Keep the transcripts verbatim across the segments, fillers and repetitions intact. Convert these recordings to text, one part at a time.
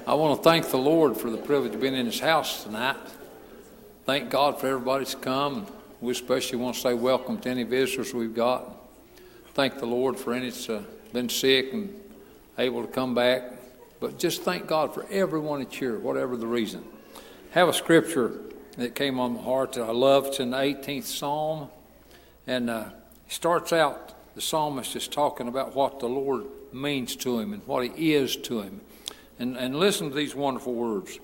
I want to thank the Lord for the privilege of being in His house tonight. Thank God for everybody that's come. We especially want to say welcome to any visitors we've got. Thank the Lord for any that's uh, been sick and able to come back. But just thank God for everyone that's here, whatever the reason. Have a scripture that came on my heart that I love. It's in the eighteenth Psalm. And uh, it starts out, the psalmist is talking about what the Lord means to him and what He is to him. And, and listen to these wonderful words.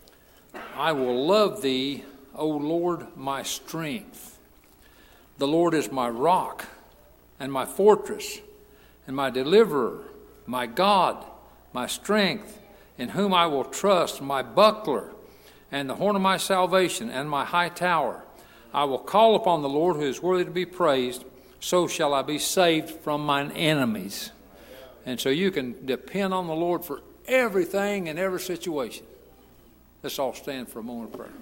I will love Thee, O Lord, my strength. The Lord is my rock and my fortress and my deliverer, my God, my strength, in whom I will trust, my buckler and the horn of my salvation and my high tower. I will call upon the Lord who is worthy to be praised. So shall I be saved from mine enemies. And so you can depend on the Lord for everything in every situation. Let's all stand for a moment of prayer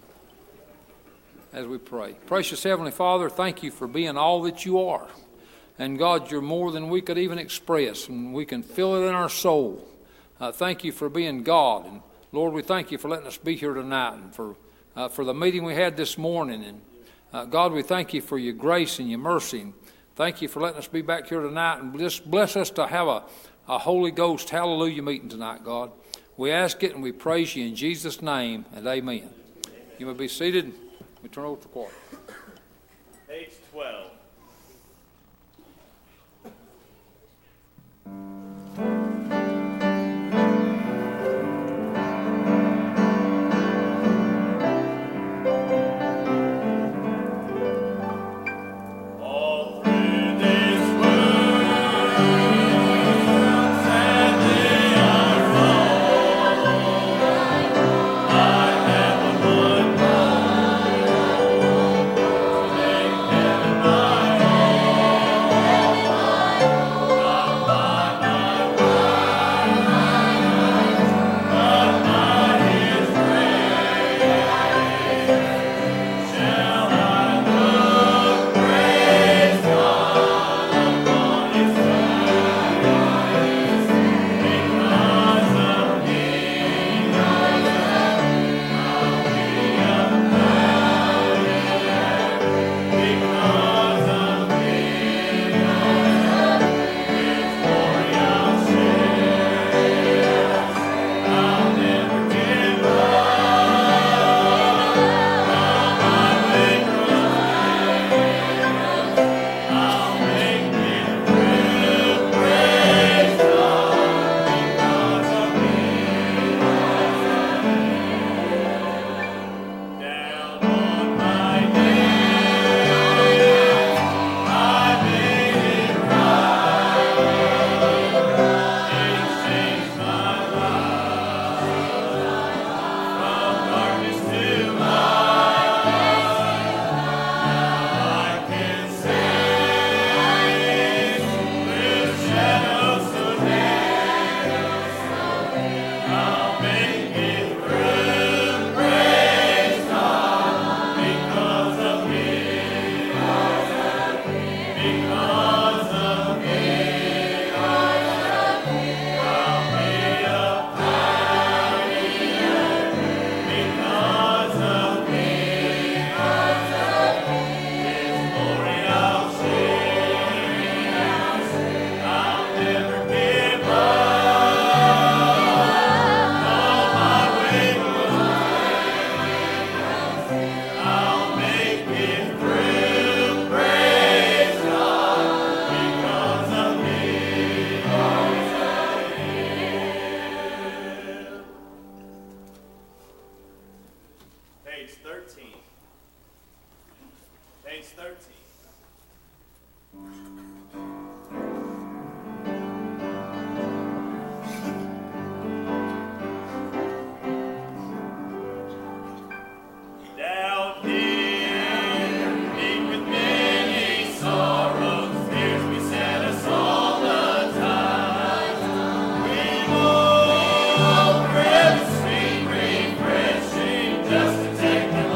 as we pray. Precious Heavenly Father, thank You for being all that You are. And God, You're more than we could even express, and we can feel it in our soul. Uh, thank You for being God. And Lord, we thank You for letting us be here tonight and for, uh, for the meeting we had this morning. And uh, God, we thank You for Your grace and Your mercy. And thank You for letting us be back here tonight, and just bless us to have a, a Holy Ghost hallelujah meeting tonight, God. We ask it and we praise You in Jesus' name, and amen. Amen. You may be seated. We turn over to the choir. Page twelve.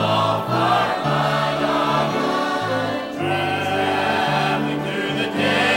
Traveling through the day.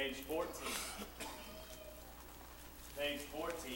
Page fourteen. Page fourteen.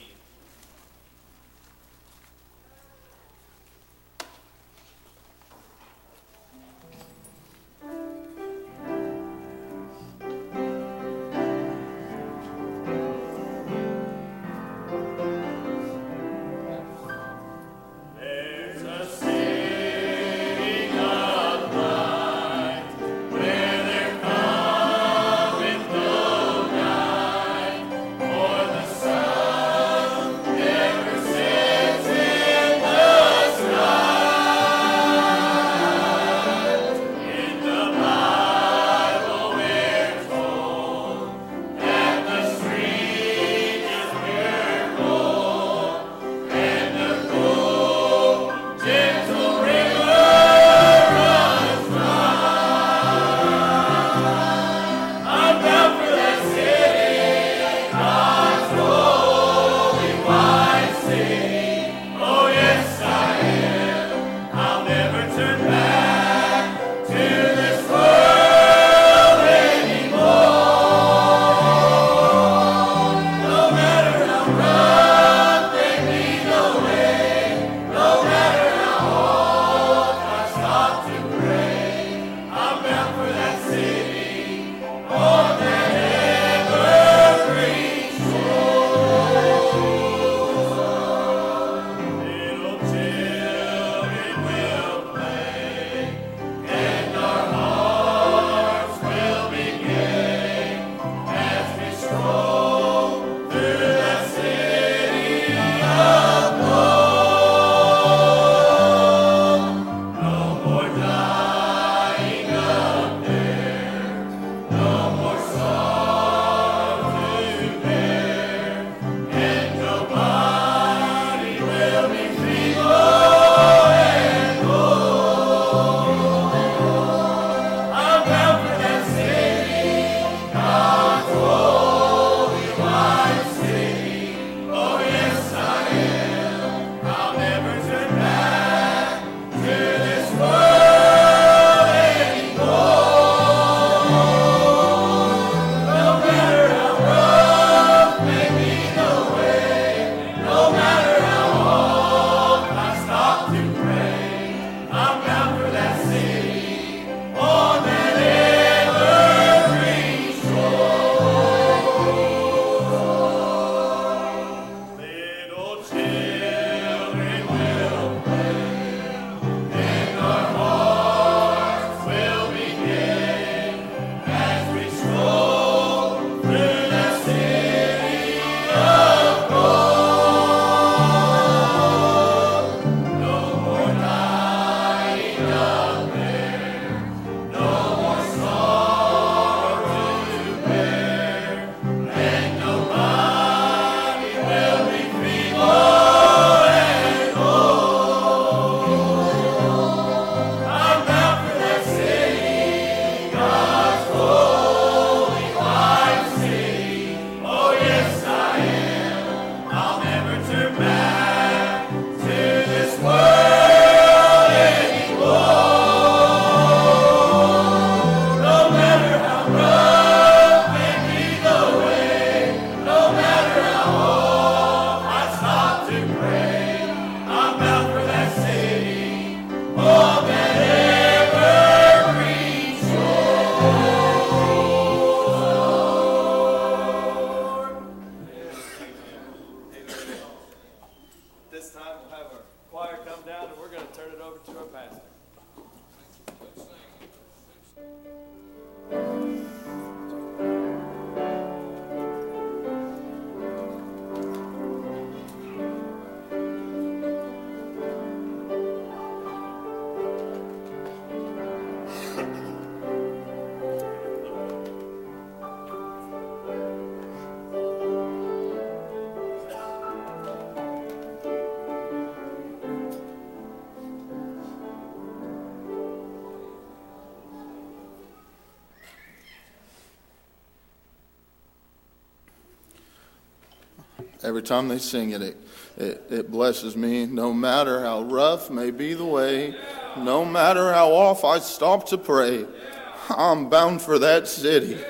Every time they sing it, it, it, it blesses me. No matter how rough may be the way, no matter how oft I stop to pray, I'm bound for that city,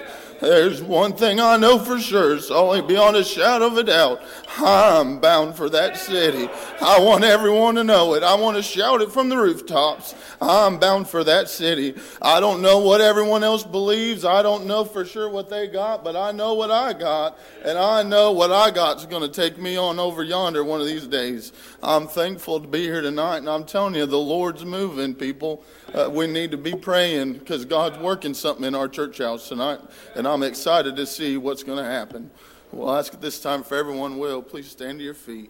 There's one thing I know for sure, it's only beyond a shadow of a doubt. I'm bound for that city. I want everyone to know it. I want to shout it from the rooftops. I'm bound for that city. I don't know what everyone else believes. I don't know for sure what they got, but I know what I got. And I know what I got is going to take me on over yonder one of these days. I'm thankful to be here tonight, and I'm telling you, the Lord's moving, people. Uh, we need to be praying because God's working something in our church house tonight, and I'm excited to see what's going to happen. We'll ask at this time if everyone will, please stand to your feet.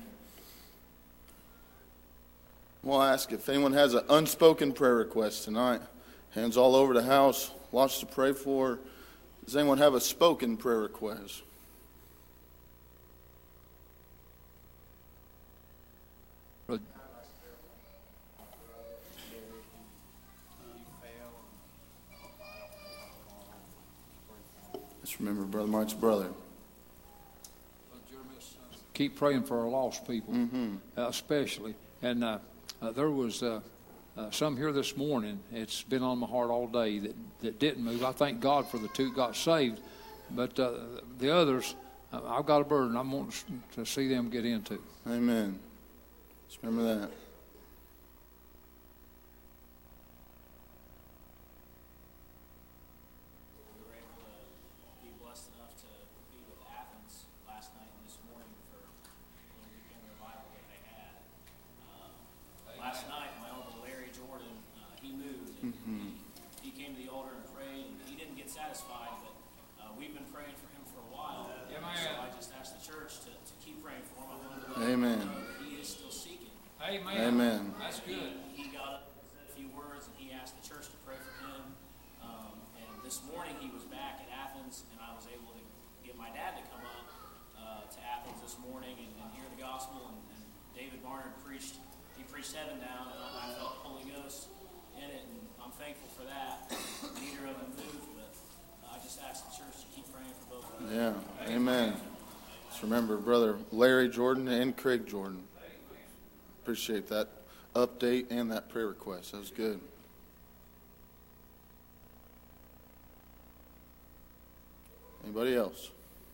We'll ask if anyone has an unspoken prayer request tonight. Hands all over the house, lots to pray for. Does anyone have a spoken prayer request? Let's remember Brother Mike's brother. Keep praying for our lost people, Mm-hmm. uh, especially. And uh, uh, there was uh, uh, some here this morning. It's been on my heart all day that, that didn't move. I thank God for the two that got saved. But uh, the others, uh, I've got a burden I want to see them get into. Amen. Let's remember that. Amen. He is still seeking. Amen. Amen. That's good. He got up and said a few words, and he asked the church to pray for him. Um, and this morning he was back at Athens, and I was able to get my dad to come up uh, to Athens this morning and, and hear the gospel. And, and David Barnard preached. He preached heaven down, and I, I felt the Holy Ghost in it, and I'm thankful for that. Neither of them moved, but I just asked the church to keep praying for both of them. Yeah. Amen. Let's remember Brother Larry Jordan and Craig Jordan. Appreciate that update and that prayer request. That was good. Anybody else?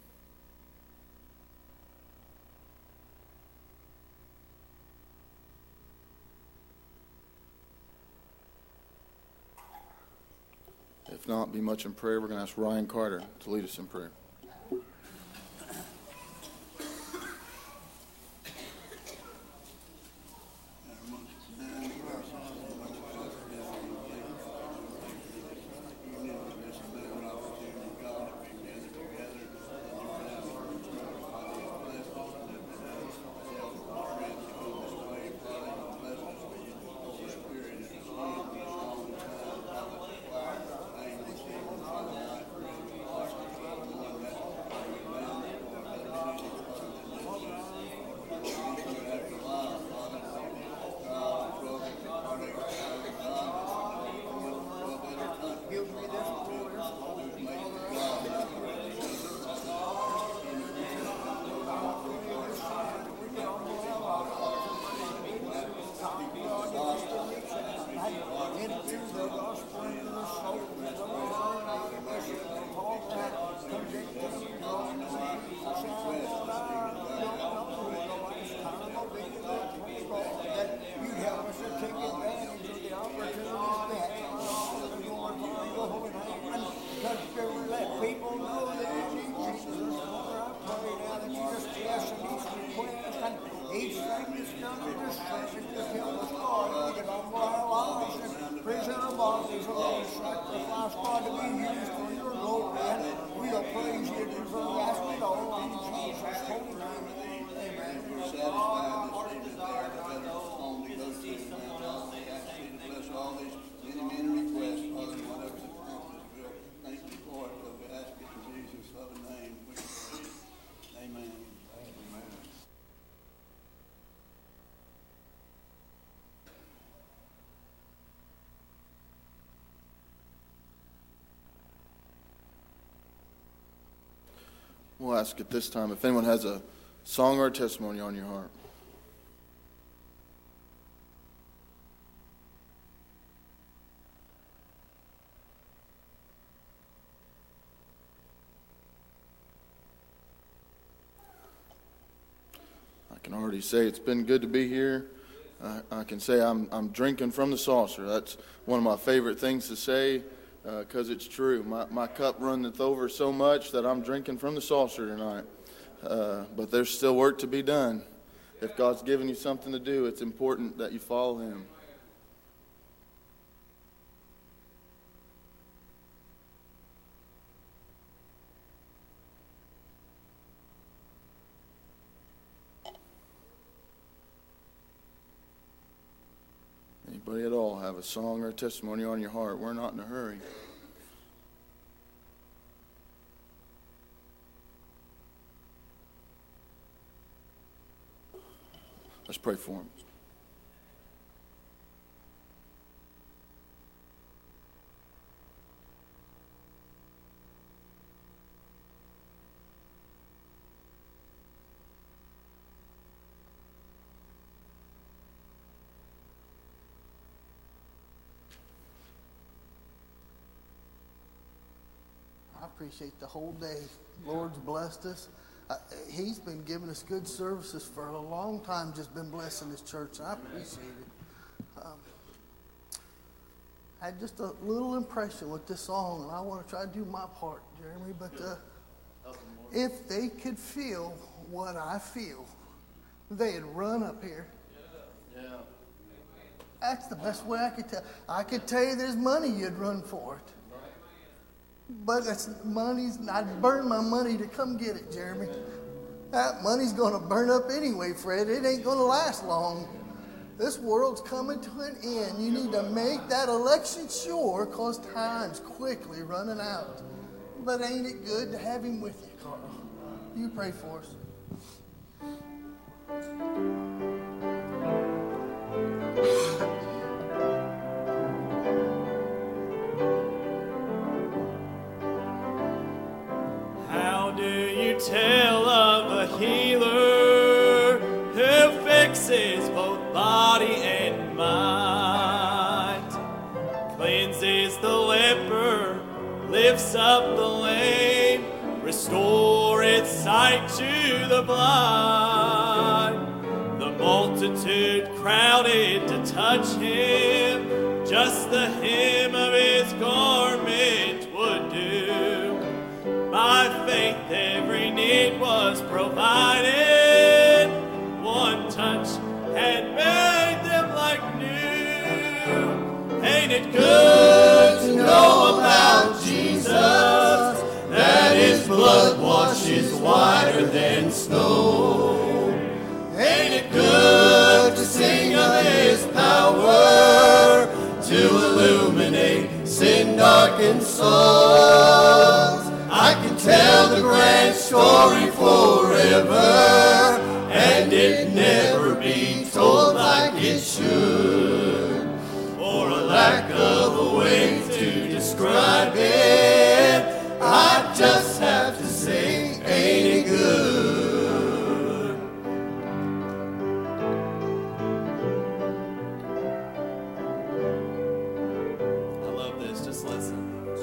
If not, be much in prayer. We're going to ask Ryan Carter to lead us in prayer. We'll ask at this time if anyone has a song or a testimony on your heart. you say it's been good to be here. I, I can say I'm I'm drinking from the saucer. That's one of my favorite things to say because uh, it's true. My my cup runneth over so much that I'm drinking from the saucer tonight. Uh, but there's still work to be done. If God's given you something to do, it's important that you follow Him. Anybody at all have a song or a testimony on your heart? We're not in a hurry. Let's pray for him. I appreciate the whole day. Lord's blessed us. Uh, he's been giving us good services for a long time, just been blessing this church. I appreciate it. Um, I had just a little impression with this song, and I want to try to do my part, Jeremy. But uh, if they could feel what I feel, they'd run up here. Yeah. That's the best way I could tell. I could tell you there's money you'd run for it. But that's money's, I'd burn my money to come get it, Jeremy. That money's going to burn up anyway, Fred. It ain't going to last long. This world's coming to an end. You need to make that election sure because time's quickly running out. But ain't it good to have him with you, Carl? You pray for us. Tale of a healer who fixes both body and mind, cleanses the leper, lifts up the lame, restoreth sight to the blind. The multitude crowded to touch him, just the hem of his garment would do. By faith every need was provided. One touch had made them like new. Ain't it good to know about Jesus, that his blood washes whiter than snow? Ain't it good to sing of his power, to illuminate sin-darkened souls? I can tell the grand story forever, and it never be told like it should. For a lack of a way to describe it, I just have to say, ain't it good? I love this, just listen.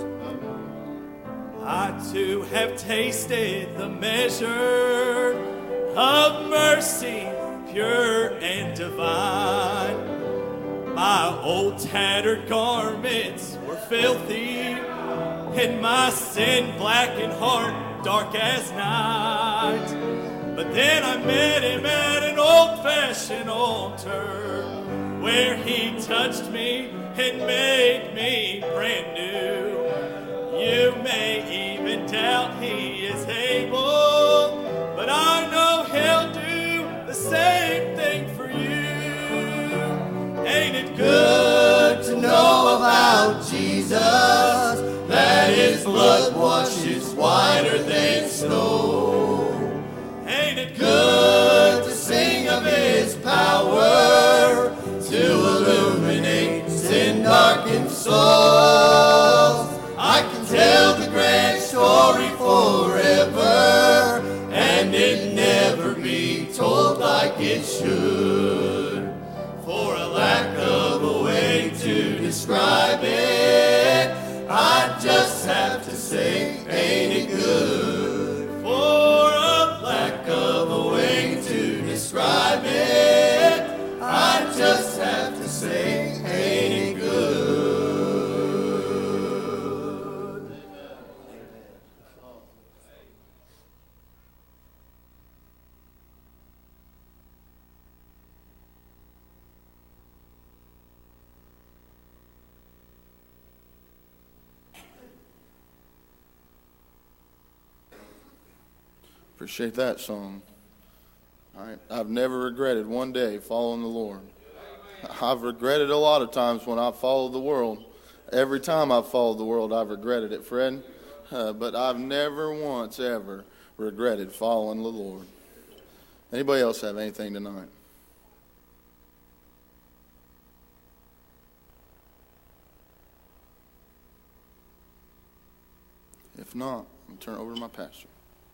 I too have tasted the measure of mercy, pure and divine. My old tattered garments were filthy, and my sin blackened heart dark as night. But then I met him at an old-fashioned altar, where he touched me and made me brand new. You may even doubt he is able, but I know he'll do the same thing for you. Ain't it good to know about Jesus, that his blood washes whiter than snow? Ain't it good to sing of his power, to illuminate sin-darkened souls? I can tell the grand story forever, and it never be told like it should. For a lack of a way to describe it, I just have to say, ain't it good? For a lack of a way to describe it, Appreciate that song. All right. I've never regretted one day following the Lord. I've regretted a lot of times when I've followed the world. Every time I've followed the world, I've regretted it, Fred. Uh, but I've never once ever regretted following the Lord. Anybody else have anything tonight? If not, I'm going to turn it over to my pastor.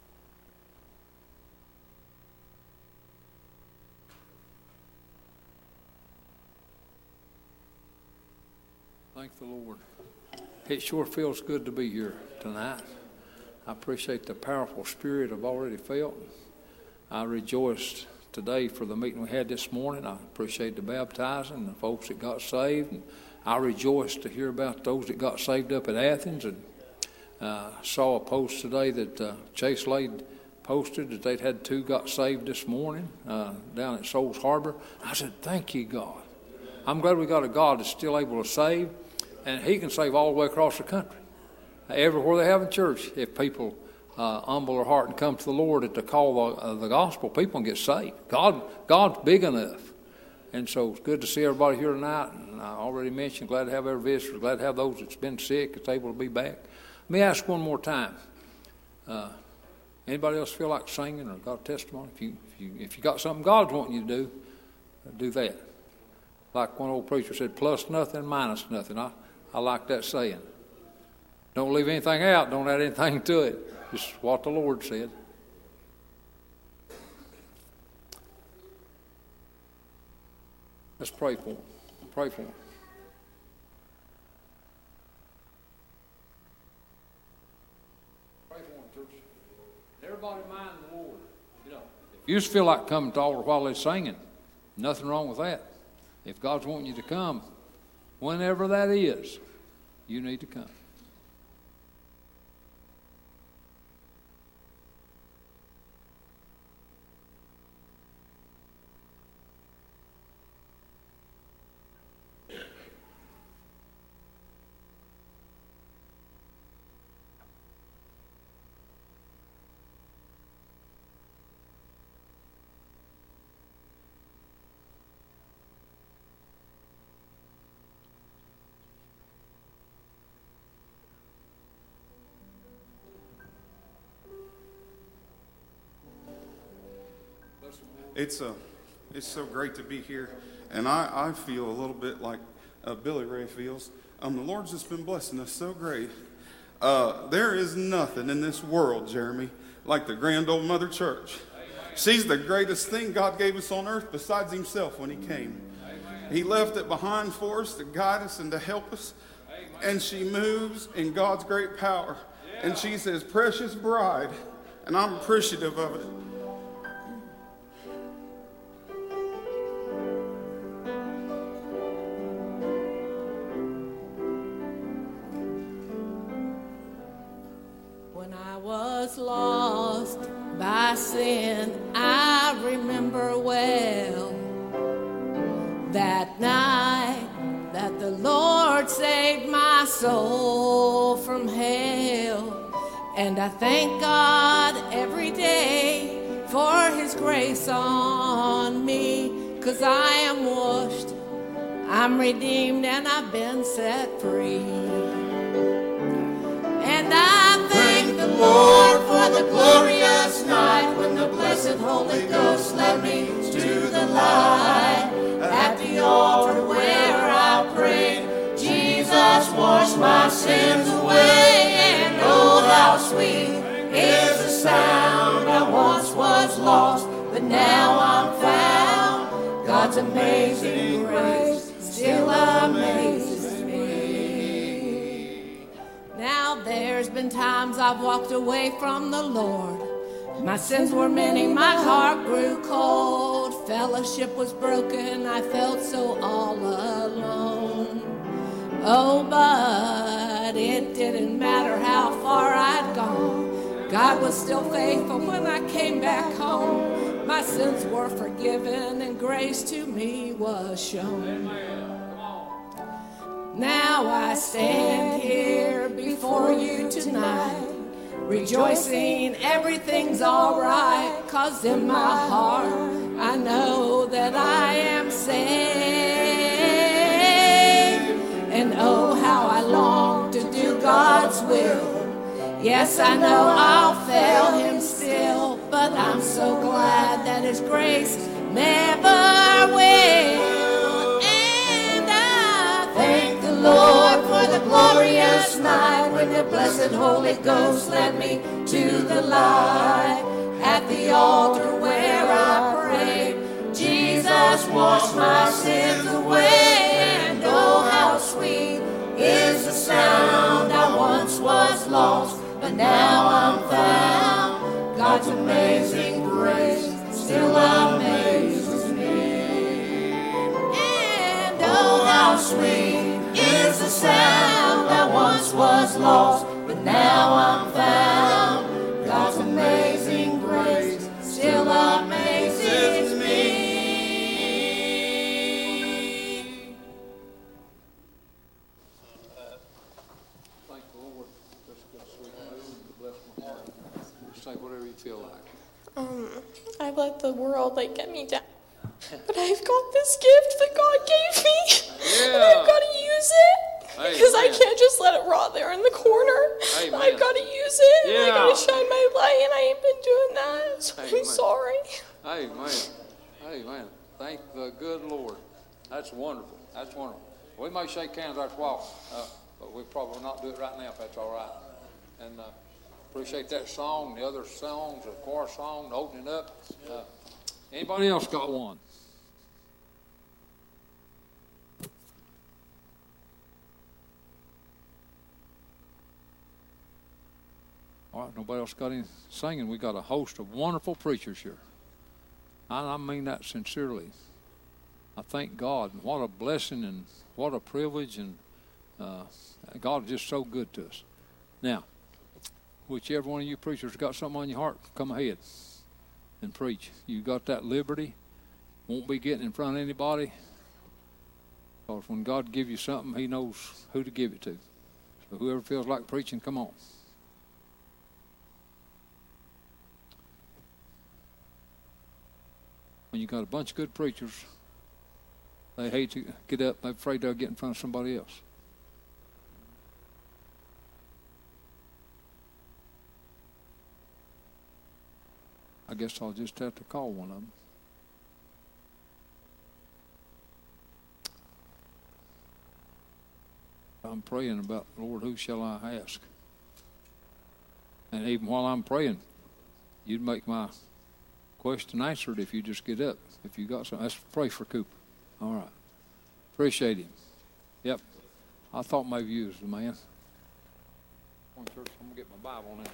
Thank the Lord. It sure feels good to be here tonight. I appreciate the powerful spirit I've already felt. I rejoiced today for the meeting we had this morning. I appreciate the baptizing, the folks that got saved. And I rejoiced to hear about those that got saved up at Athens. And uh, saw a post today that uh, Chase Lade posted that they'd had two got saved this morning uh, down at Souls Harbor. I said, thank you, God. I'm glad we got a God that's still able to save. And he can save all the way across the country. Everywhere they have a church, if people uh, humble their heart and come to the Lord at the call of the, uh, the gospel, people can get saved. God, God's big enough. And so it's good to see everybody here tonight. And I already mentioned, glad to have every visitor, glad to have those that's been sick, that's able to be back. Let me ask one more time. Uh, anybody else feel like singing or got a testimony? If you, if you, if you got something God's wanting you to do, do that. Like one old preacher said, plus nothing, minus nothing. I, I like that saying. Don't leave anything out. Don't add anything to it. Just what the Lord said. Let's pray for him. Pray for him. Pray for him, church. Everybody mind the Lord. You know, if you just feel like coming to the altar while they're singing, nothing wrong with that. If God's wanting you to come, whenever that is, you need to come. It's a, it's so great to be here, and I, I feel a little bit like uh, Billy Ray feels. Um, the Lord's just been blessing us so great. Uh, there is nothing in this world, Jeremy, like the grand old Mother Church. She's the greatest thing God gave us on earth besides himself when he came. He left it behind for us to guide us and to help us, and she moves in God's great power. And she's his precious bride, and I'm appreciative of it. Lost by sin, I remember well that night that the Lord saved my soul from hell. And I thank God every day for his grace on me, 'cause I am washed, I'm redeemed, and I've been set free. And I thank the Lord for the glorious night when the blessed Holy Ghost led me to the light. At the altar where I prayed, Jesus washed my sins away. And oh, how sweet is the sound. I once was lost, but now I'm found. God's amazing grace still amazes me. Now there's been times I've walked away from the Lord. My sins were many, my heart grew cold. Fellowship was broken, I felt so all alone. Oh, but it didn't matter how far I'd gone. God was still faithful when I came back home. My sins were forgiven and grace to me was shown. Now I stand here before you tonight, rejoicing everything's alright, 'cause in my heart I know that I am saved. And oh, how I long to do God's will. Yes, I know I'll fail him still, but I'm so glad that his grace never will. And I thank the Lord for the glorious night when the blessed Holy Ghost led me to the light. At the altar where I prayed, Jesus washed my sins away. And oh, how sweet is the sound. I once was lost, but now I'm found. God's amazing grace still amazes me. And oh, how sweet is the sound. I once was lost, but now I'm found. God's amazing grace still amazes me. Thank the Lord. Just good sweet news. Bless my heart. Just say whatever you feel like. Um, I've let the world like get me down, but I've got this gift that God gave me, Yeah. and I've got to use it because I Amen. can't just let it rot there in the corner. Amen. I've got to use it, and I got Yeah. to shine my light, and I ain't been doing that. So Amen. I'm sorry. Amen. Amen. Thank the good Lord. That's wonderful. That's wonderful. We may shake hands after a while, uh, but we probably will not do it right now if that's all right. And uh, appreciate that song, the other songs, the choir song, the opening up. Uh, anybody else got one? All right, nobody else got any singing. We got a host of wonderful preachers here. And I mean that sincerely. I thank God. What a blessing and what a privilege, and uh, God is just so good to us. Now, whichever one of you preachers got something on your heart, come ahead and preach. You got that liberty. Won't be getting in front of anybody. Because when God gives you something, he knows who to give it to. So whoever feels like preaching, come on. When you got a bunch of good preachers, they hate to get up. They're afraid they'll get in front of somebody else. I guess I'll just have to call one of them. I'm praying about, Lord, who shall I ask? And even while I'm praying, you'd make my question answered if you just get up. If you got something, let's pray for Cooper. All right. Appreciate him. Yep. I thought maybe you was the man. I'm going to get my Bible now.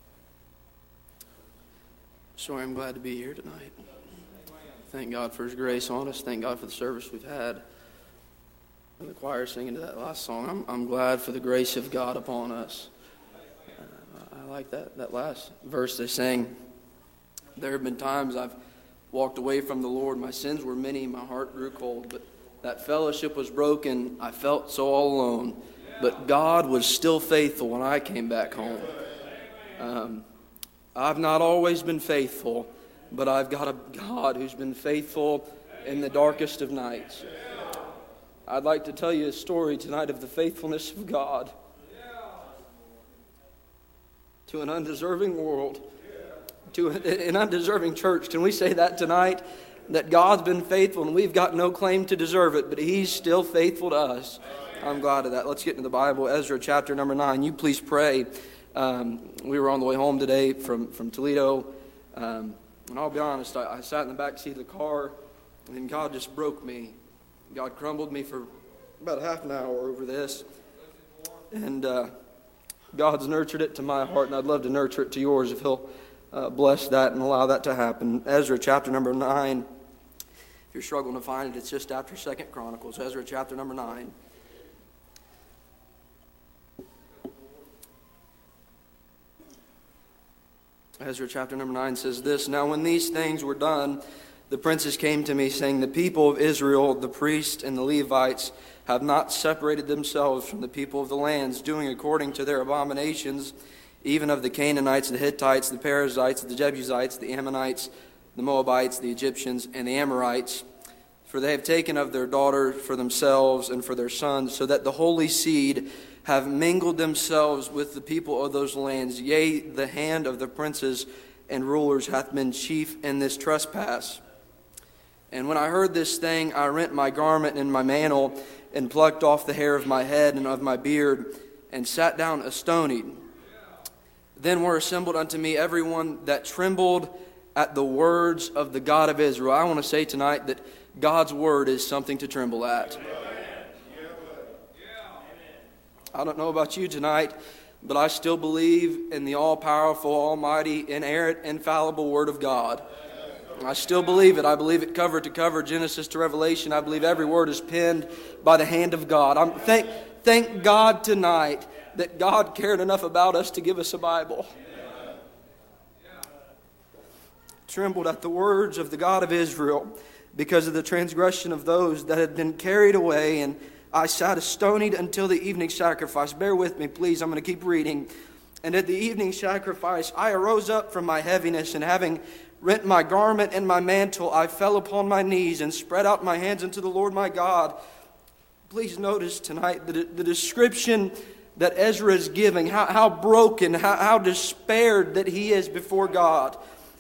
Sorry, I'm glad to be here tonight. Thank God for his grace on us. Thank God for the service we've had. And the choir singing to that last song. I'm, I'm glad for the grace of God upon us. Uh, I like that, that last verse they sang. There have been times I've walked away from the Lord. My sins were many. My heart grew cold. But that fellowship was broken. I felt so all alone. But God was still faithful when I came back home. Um, I've not always been faithful, but I've got a God who's been faithful in the darkest of nights. I'd like to tell you a story tonight of the faithfulness of God to an undeserving world, to an undeserving church. Can we say that tonight? That God's been faithful and we've got no claim to deserve it, but He's still faithful to us. I'm glad of that. Let's get into the Bible. Ezra chapter number nine. You please pray. Um, we were on the way home today from, from Toledo. Um, and I'll be honest, I, I sat in the back seat of the car and then God just broke me. God crumbled me for about half an hour over this. And uh, God's nurtured it to my heart, and I'd love to nurture it to yours if He'll uh, bless that and allow that to happen. Ezra chapter number nine. If you're struggling to find it, it's just after Second Chronicles. Ezra chapter number nine. Ezra chapter number nine says this, Now when these things were done, the princes came to me, saying, The people of Israel, the priests and the Levites, have not separated themselves from the people of the lands, doing according to their abominations even of the Canaanites, the Hittites, the Perizzites, the Jebusites, the Ammonites, the Moabites, the Egyptians, and the Amorites. For they have taken of their daughters for themselves and for their sons, so that the holy seed have mingled themselves with the people of those lands. Yea, the hand of the princes and rulers hath been chief in this trespass. And when I heard this thing, I rent my garment and my mantle, and plucked off the hair of my head and of my beard, and sat down astonied. Then were assembled unto me everyone that trembled at the words of the God of Israel. I want to say tonight that God's word is something to tremble at. I don't know about you tonight, but I still believe in the all-powerful, almighty, inerrant, infallible Word of God. I still believe it. I believe it cover to cover, Genesis to Revelation. I believe every word is penned by the hand of God. I'm thank, thank God tonight that God cared enough about us to give us a Bible. Trembled at the words of the God of Israel because of the transgression of those that had been carried away, and I sat astonied until the evening sacrifice. Bear with me, please. I'm going to keep reading. And at the evening sacrifice, I arose up from my heaviness, and having rent my garment and my mantle, I fell upon my knees and spread out my hands unto the Lord my God. Please notice tonight the, the description that Ezra is giving, how, how broken, how, how despaired that he is before God.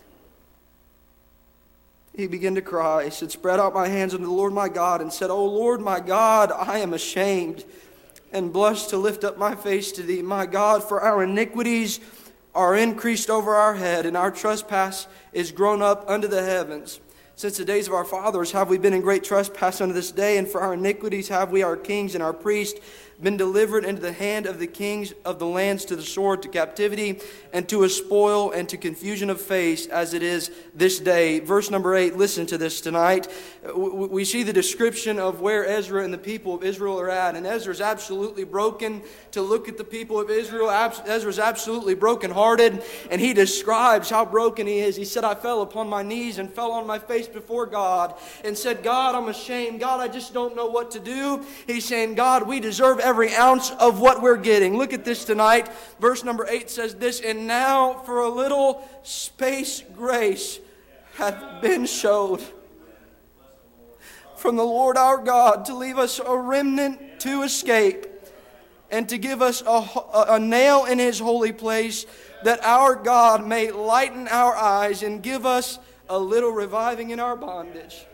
He began to cry. He said, spread out my hands unto the Lord my God, and said, O Lord my God, I am ashamed, and blush to lift up my face to thee. My God, for our iniquities are increased over our head, and our trespass is grown up unto the heavens. Since the days of our fathers have we been in great trespass unto this day, and for our iniquities have we, our kings and our priests, been delivered into the hand of the kings of the lands, to the sword, to captivity, and to a spoil, and to confusion of face, as it is this day. Verse number eight, listen to this tonight. We see the description of where Ezra and the people of Israel are at, and Ezra's absolutely broken to look at the people of Israel. Ezra's absolutely brokenhearted, and he describes how broken he is. He said, I fell upon my knees and fell on my face before God, and said, God, I'm ashamed. God, I just don't know what to do. He's saying, God, we deserve every ounce of what we're getting. Look at this tonight. Verse number eight says this, and now for a little space grace hath been showed from the Lord our God, to leave us a remnant to escape, and to give us a, a, a nail in his holy place, that our God may lighten our eyes and give us a little reviving in our bondage.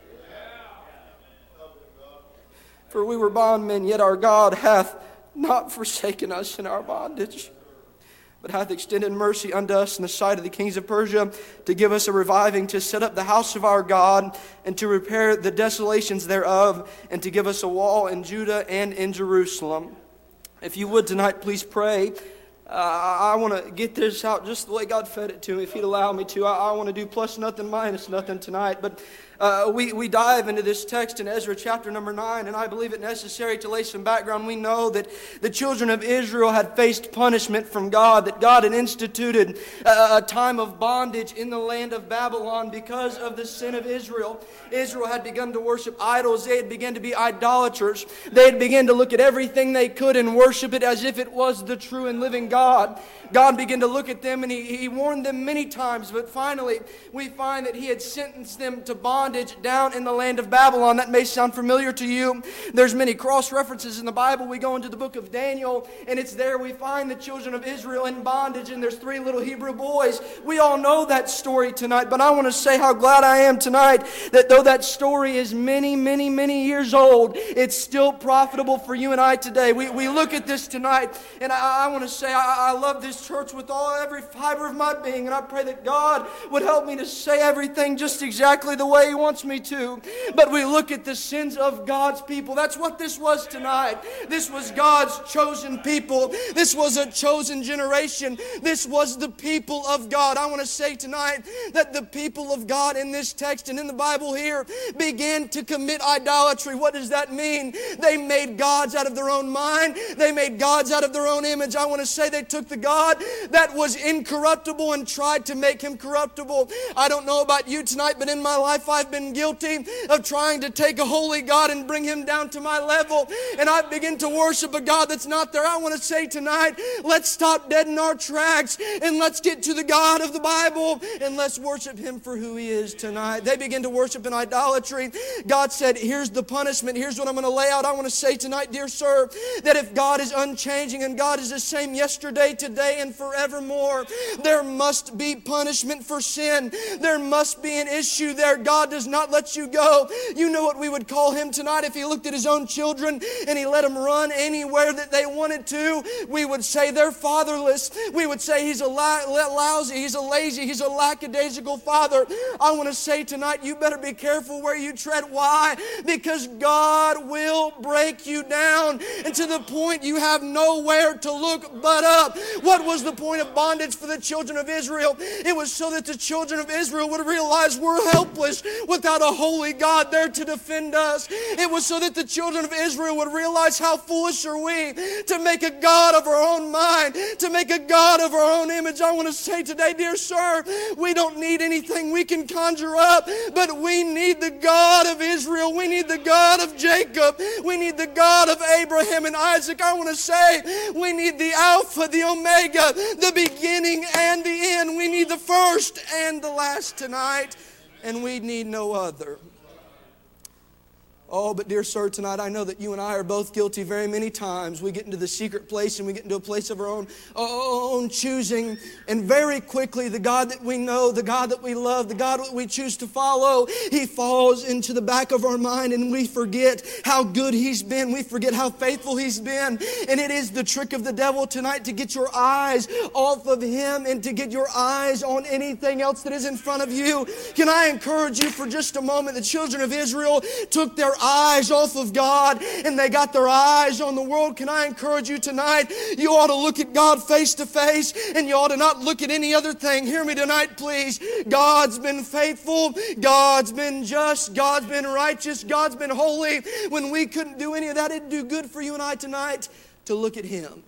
For we were bondmen, yet our God hath not forsaken us in our bondage, but hath extended mercy unto us in the sight of the kings of Persia, to give us a reviving, to set up the house of our God, and to repair the desolations thereof, and to give us a wall in Judah and in Jerusalem. If you would tonight, please pray. Uh, I want to get this out just the way God fed it to me, if He'd allow me to. I, I want to do plus nothing, minus nothing tonight. But uh, we, we dive into this text in Ezra chapter number nine, and I believe it necessary to lay some background. We know that the children of Israel had faced punishment from God, that God had instituted a, a time of bondage in the land of Babylon because of the sin of Israel. Israel had begun to worship idols. They had begun to be idolaters. They had begun to look at everything they could and worship it as if it was the true and living God. God. God began to look at them, and he, he warned them many times, but finally we find that He had sentenced them to bondage down in the land of Babylon. That may sound familiar to you. There's many cross-references in the Bible. We go into the book of Daniel, and it's there we find the children of Israel in bondage, and there's three little Hebrew boys. We all know that story tonight, but I want to say how glad I am tonight that though that story is many, many, many years old, it's still profitable for you and I today. We, we look at this tonight, and I, I want to say I, I love this church with all every fiber of my being, and I pray that God would help me to say everything just exactly the way He wants me to. But we look at the sins of God's people. That's what this was tonight. This was God's chosen people. This was a chosen generation. This was the people of God. I want to say tonight that the people of God in this text and in the Bible here began to commit idolatry. What does that mean? They made gods out of their own mind. They made gods out of their own image. I want to say they took the God that was incorruptible and tried to make Him corruptible. I don't know about you tonight, but in my life I've I've been guilty of trying to take a holy God and bring Him down to my level, and I begin to worship a God that's not there. I want to say tonight, let's stop dead in our tracks and let's get to the God of the Bible and let's worship Him for who He is tonight. They begin to worship in idolatry. God said, here's the punishment. Here's what I'm going to lay out. I want to say tonight, dear sir, that if God is unchanging and God is the same yesterday, today, and forevermore, there must be punishment for sin. There must be an issue there. God does not let you go. You know what we would call Him tonight if He looked at His own children and He let them run anywhere that they wanted to? We would say they're fatherless. We would say He's a lousy, He's a lazy, He's a lackadaisical father. I want to say tonight, you better be careful where you tread. Why? Because God will break you down, and to the point you have nowhere to look but up. What was the point of bondage for the children of Israel? It was so that the children of Israel would realize we're helpless without a holy God there to defend us. It was so that the children of Israel would realize how foolish are we to make a God of our own mind, to make a God of our own image. I want to say today, dear sir, we don't need anything we can conjure up, but we need the God of Israel. We need the God of Jacob. We need the God of Abraham and Isaac. I want to say we need the Alpha, the Omega, the beginning and the end. We need the first and the last tonight, and we need no other. Oh, but dear sir, tonight I know that you and I are both guilty very many times. We get into the secret place and we get into a place of our own, own choosing. And very quickly, the God that we know, the God that we love, the God that we choose to follow, He falls into the back of our mind and we forget how good He's been. We forget how faithful He's been. And it is the trick of the devil tonight to get your eyes off of Him and to get your eyes on anything else that is in front of you. Can I encourage you for just a moment? The children of Israel took their eyes off of God and they got their eyes on the world. Can I encourage you tonight? You ought to look at God face to face and you ought to not look at any other thing. Hear me tonight, please. God's been faithful. God's been just. God's been righteous. God's been holy. When we couldn't do any of that, it'd do good for you and I tonight to look at Him.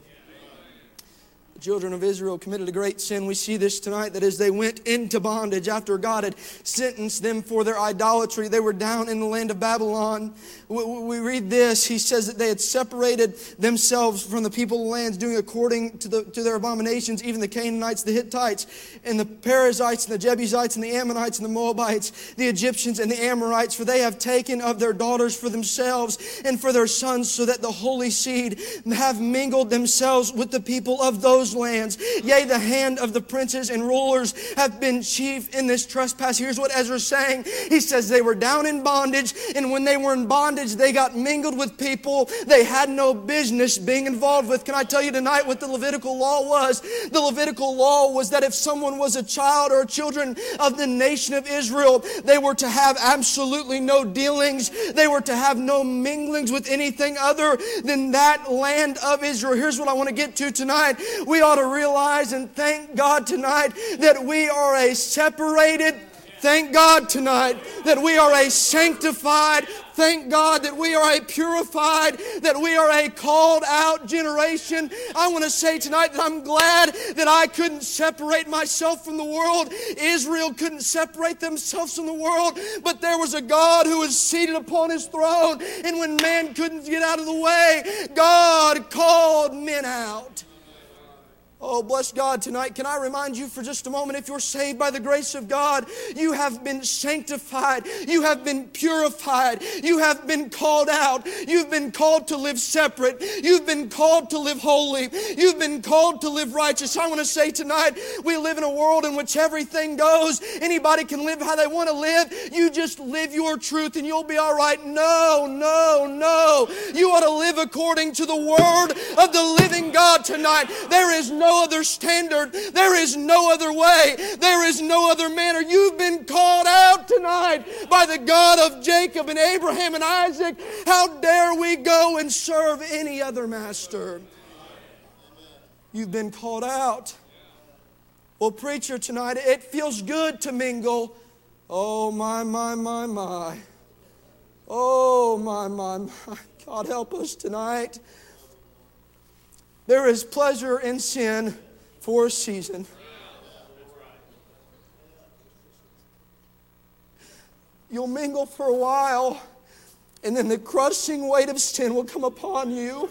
Children of Israel committed a great sin. We see this tonight, that as they went into bondage after God had sentenced them for their idolatry, they were down in the land of Babylon. We read this. He says that they had separated themselves from the people of the lands, doing according to, the, to their abominations, even the Canaanites, the Hittites, and the Perizzites, and the Jebusites, and the Ammonites, and the Moabites, the Egyptians, and the Amorites, for they have taken of their daughters for themselves and for their sons, so that the holy seed have mingled themselves with the people of those lands. Yea, the hand of the princes and rulers have been chief in this trespass. Here's what Ezra's saying. He says they were down in bondage, and when they were in bondage, they got mingled with people they had no business being involved with. Can I tell you tonight what the Levitical law was? The Levitical law was that if someone was a child or children of the nation of Israel, they were to have absolutely no dealings. They were to have no minglings with anything other than that land of Israel. Here's what I want to get to tonight. We ought to realize and thank God tonight that we are a separated, thank God tonight that we are a sanctified, thank God that we are a purified, that we are a called out generation. I want to say tonight that I'm glad that I couldn't separate myself from the world. Israel couldn't separate themselves from the world, but there was a God who was seated upon His throne, and when man couldn't get out of the way, God called men out. Oh, bless God tonight. Can I remind you for just a moment, if you're saved by the grace of God, you have been sanctified. You have been purified. You have been called out. You've been called to live separate. You've been called to live holy. You've been called to live righteous. I want to say tonight, we live in a world in which everything goes. Anybody can live how they want to live. You just live your truth and you'll be all right. No, no, no. You ought to live according to the Word of the living God tonight. There is no other standard. There is no other way. There is no other manner. You've been called out tonight by the God of Jacob and Abraham and Isaac. How dare we go and serve any other master? You've been called out. Well, preacher, tonight it feels good to mingle. Oh, my, my, my, my. Oh, my, my, my. God help us tonight. There is pleasure in sin for a season. You'll mingle for a while, and then the crushing weight of sin will come upon you.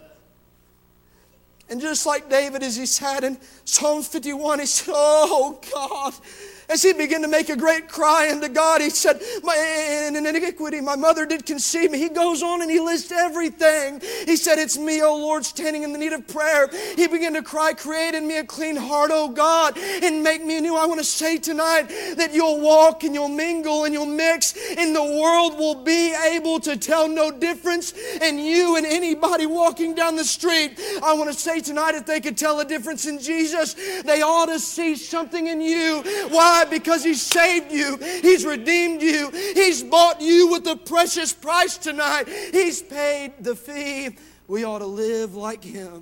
And just like David, as he sat in Psalm fifty-one, he said, oh God, as he began to make a great cry unto God, he said, my, in iniquity my mother did conceive me. He goes on and he lists everything. He said, it's me, O Lord, standing in the need of prayer. He began to cry, create in me a clean heart, O God, and make me anew. I want to say tonight that you'll walk and you'll mingle and you'll mix, and the world will be able to tell no difference in you and anybody walking down the street. I want to say tonight, if they could tell a difference in Jesus, they ought to see something in you. Why? Because He saved you. He's redeemed you. He's bought you with a precious price tonight. He's paid the fee. We ought to live like Him.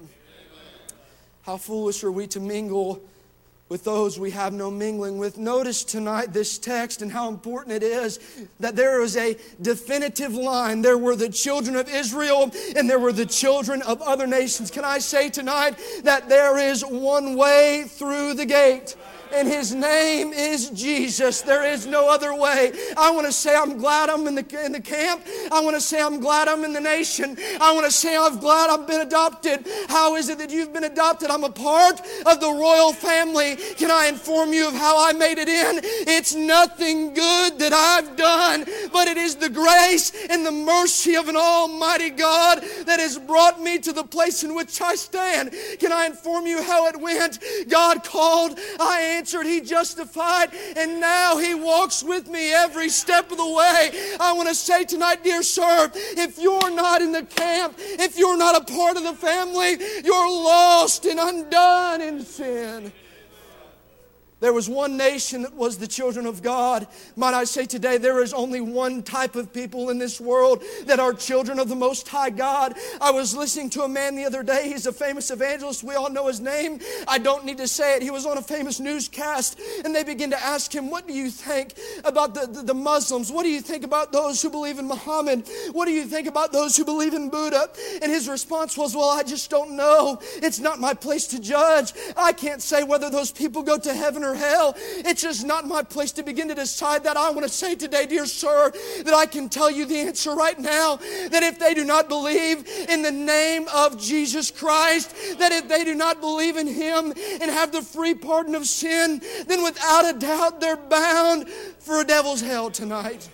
How foolish are we to mingle with those we have no mingling with. Notice tonight this text and how important it is that there is a definitive line. There were the children of Israel and there were the children of other nations. Can I say tonight that there is one way through the gate? And His name is Jesus. There is no other way. I want to say I'm glad I'm in the, in the camp. I want to say I'm glad I'm in the nation. I want to say I'm glad I've been adopted. How is it that you've been adopted? I'm a part of the royal family. Can I inform you of how I made it in? It's nothing good that I've done, but it is the grace and the mercy of an almighty God that has brought me to the place in which I stand. Can I inform you how it went? God called, I answered, He justified, and now He walks with me every step of the way. I want to say tonight, dear sir, if you're not in the camp, if you're not a part of the family, you're lost and undone in sin. There was one nation that was the children of God. Might I say today, there is only one type of people in this world that are children of the Most High God. I was listening to a man the other day. He's a famous evangelist. We all know his name. I don't need to say it. He was on a famous newscast, and they began to ask him, what do you think about the, the, the Muslims? What do you think about those who believe in Muhammad? What do you think about those who believe in Buddha? And his response was, well, I just don't know. It's not my place to judge. I can't say whether those people go to heaven or hell. It's just not my place to begin to decide that. I want to say today, dear sir, that I can tell you the answer right now, that if they do not believe in the name of Jesus Christ, that if they do not believe in Him and have the free pardon of sin, then without a doubt they're bound for a devil's hell tonight.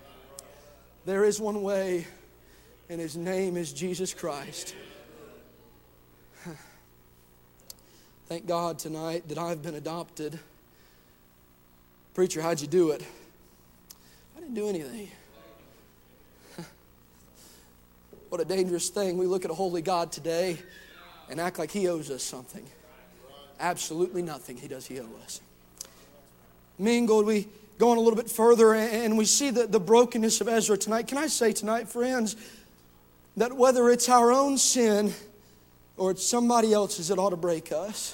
There is one way, and His name is Jesus Christ. Thank God tonight that I've been adopted. Preacher, how'd you do it? I didn't do anything. What a dangerous thing. We look at a holy God today and act like He owes us something. Absolutely nothing He does He owe us. Mingled, we go on a little bit further and we see the, the brokenness of Ezra tonight. Can I say tonight, friends, that whether it's our own sin or it's somebody else's that ought to break us,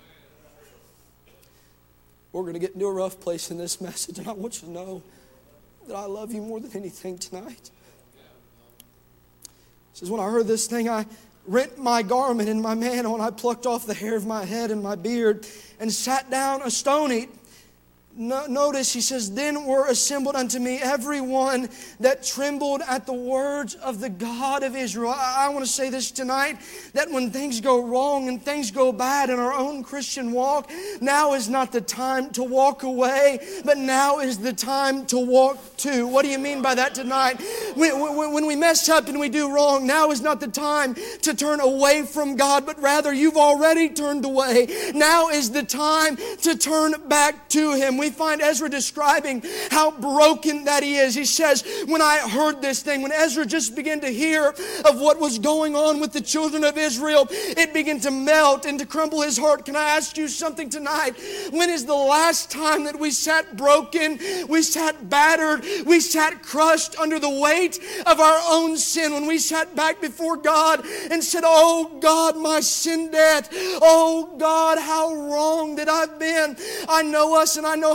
we're going to get into a rough place in this message, and I want you to know that I love you more than anything tonight. It says, when I heard this thing, I rent my garment and my mantle, and I plucked off the hair of my head and my beard, and sat down astonied. No, notice, he says, then were assembled unto me every one that trembled at the words of the God of Israel. I, I want to say this tonight, that when things go wrong and things go bad in our own Christian walk, now is not the time to walk away, but now is the time to walk to. What do you mean by that tonight? When, when, when we mess up and we do wrong, now is not the time to turn away from God, but rather you've already turned away. Now is the time to turn back to Him. We We find Ezra describing how broken that he is. He says, when I heard this thing, when Ezra just began to hear of what was going on with the children of Israel, it began to melt and to crumble his heart. Can I ask you something tonight? When is the last time that we sat broken, we sat battered, we sat crushed under the weight of our own sin? When we sat back before God and said, oh God, my sin debt. Oh God, how wrong that I've been. I know us and I know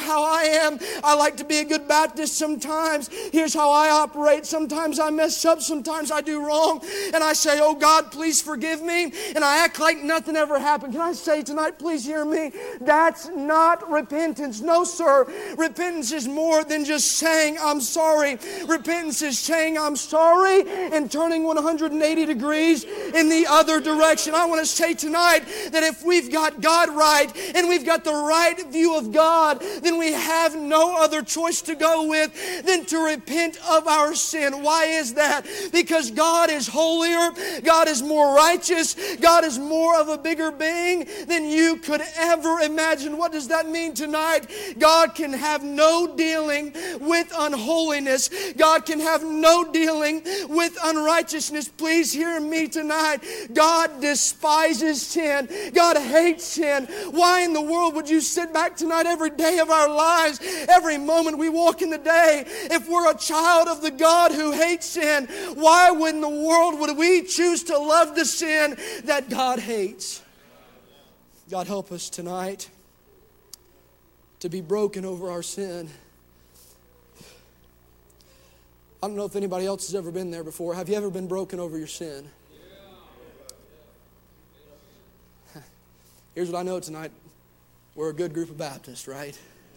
how I am. I like to be a good Baptist sometimes. Here's how I operate. Sometimes I mess up. Sometimes I do wrong. And I say, oh God, please forgive me. And I act like nothing ever happened. Can I say tonight, please hear me? That's not repentance. No, sir. Repentance is more than just saying, I'm sorry. Repentance is saying, I'm sorry, and turning one hundred eighty degrees in the other direction. I want to say tonight that if we've got God right and we've got the right view of God, then we have no other choice to go with than to repent of our sin. Why is that? Because God is holier, God is more righteous, God is more of a bigger being than you could ever imagine. What does that mean tonight? God can have no dealing with unholiness. God can have no dealing with unrighteousness. Please hear me tonight. God despises sin. God hates sin. Why in the world would you sit back tonight every day of our lives, every moment we walk in the day? If we're a child of the God who hates sin, why would in the world would we choose to love the sin that God hates? God, help us tonight to be broken over our sin. I don't know if anybody else has ever been there before. Have you ever been broken over your sin? Here's what I know tonight. We're a good group of Baptists, right?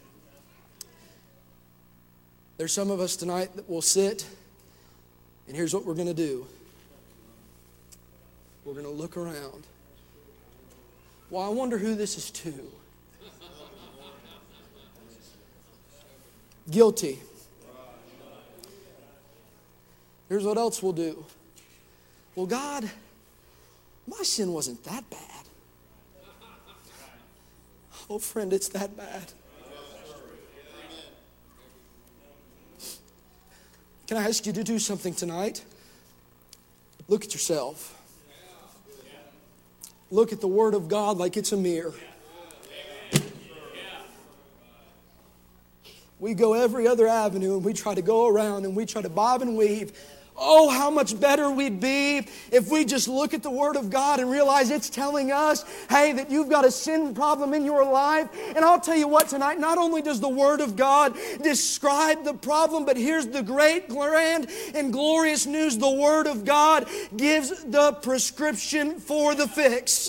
There's some of us tonight that will sit, and here's what we're going to do. We're going to look around. Well, I wonder who this is to. Guilty. Here's what else we'll do. Well, God, my sin wasn't that bad. Oh, friend, it's that bad. Can I ask you to do something tonight? Look at yourself. Look at the Word of God like it's a mirror. We go every other avenue and we try to go around and we try to bob and weave. Oh, how much better we'd be if we just look at the Word of God and realize it's telling us, hey, that you've got a sin problem in your life. And I'll tell you what tonight, not only does the Word of God describe the problem, but here's the great, grand, and glorious news. The Word of God gives the prescription for the fix.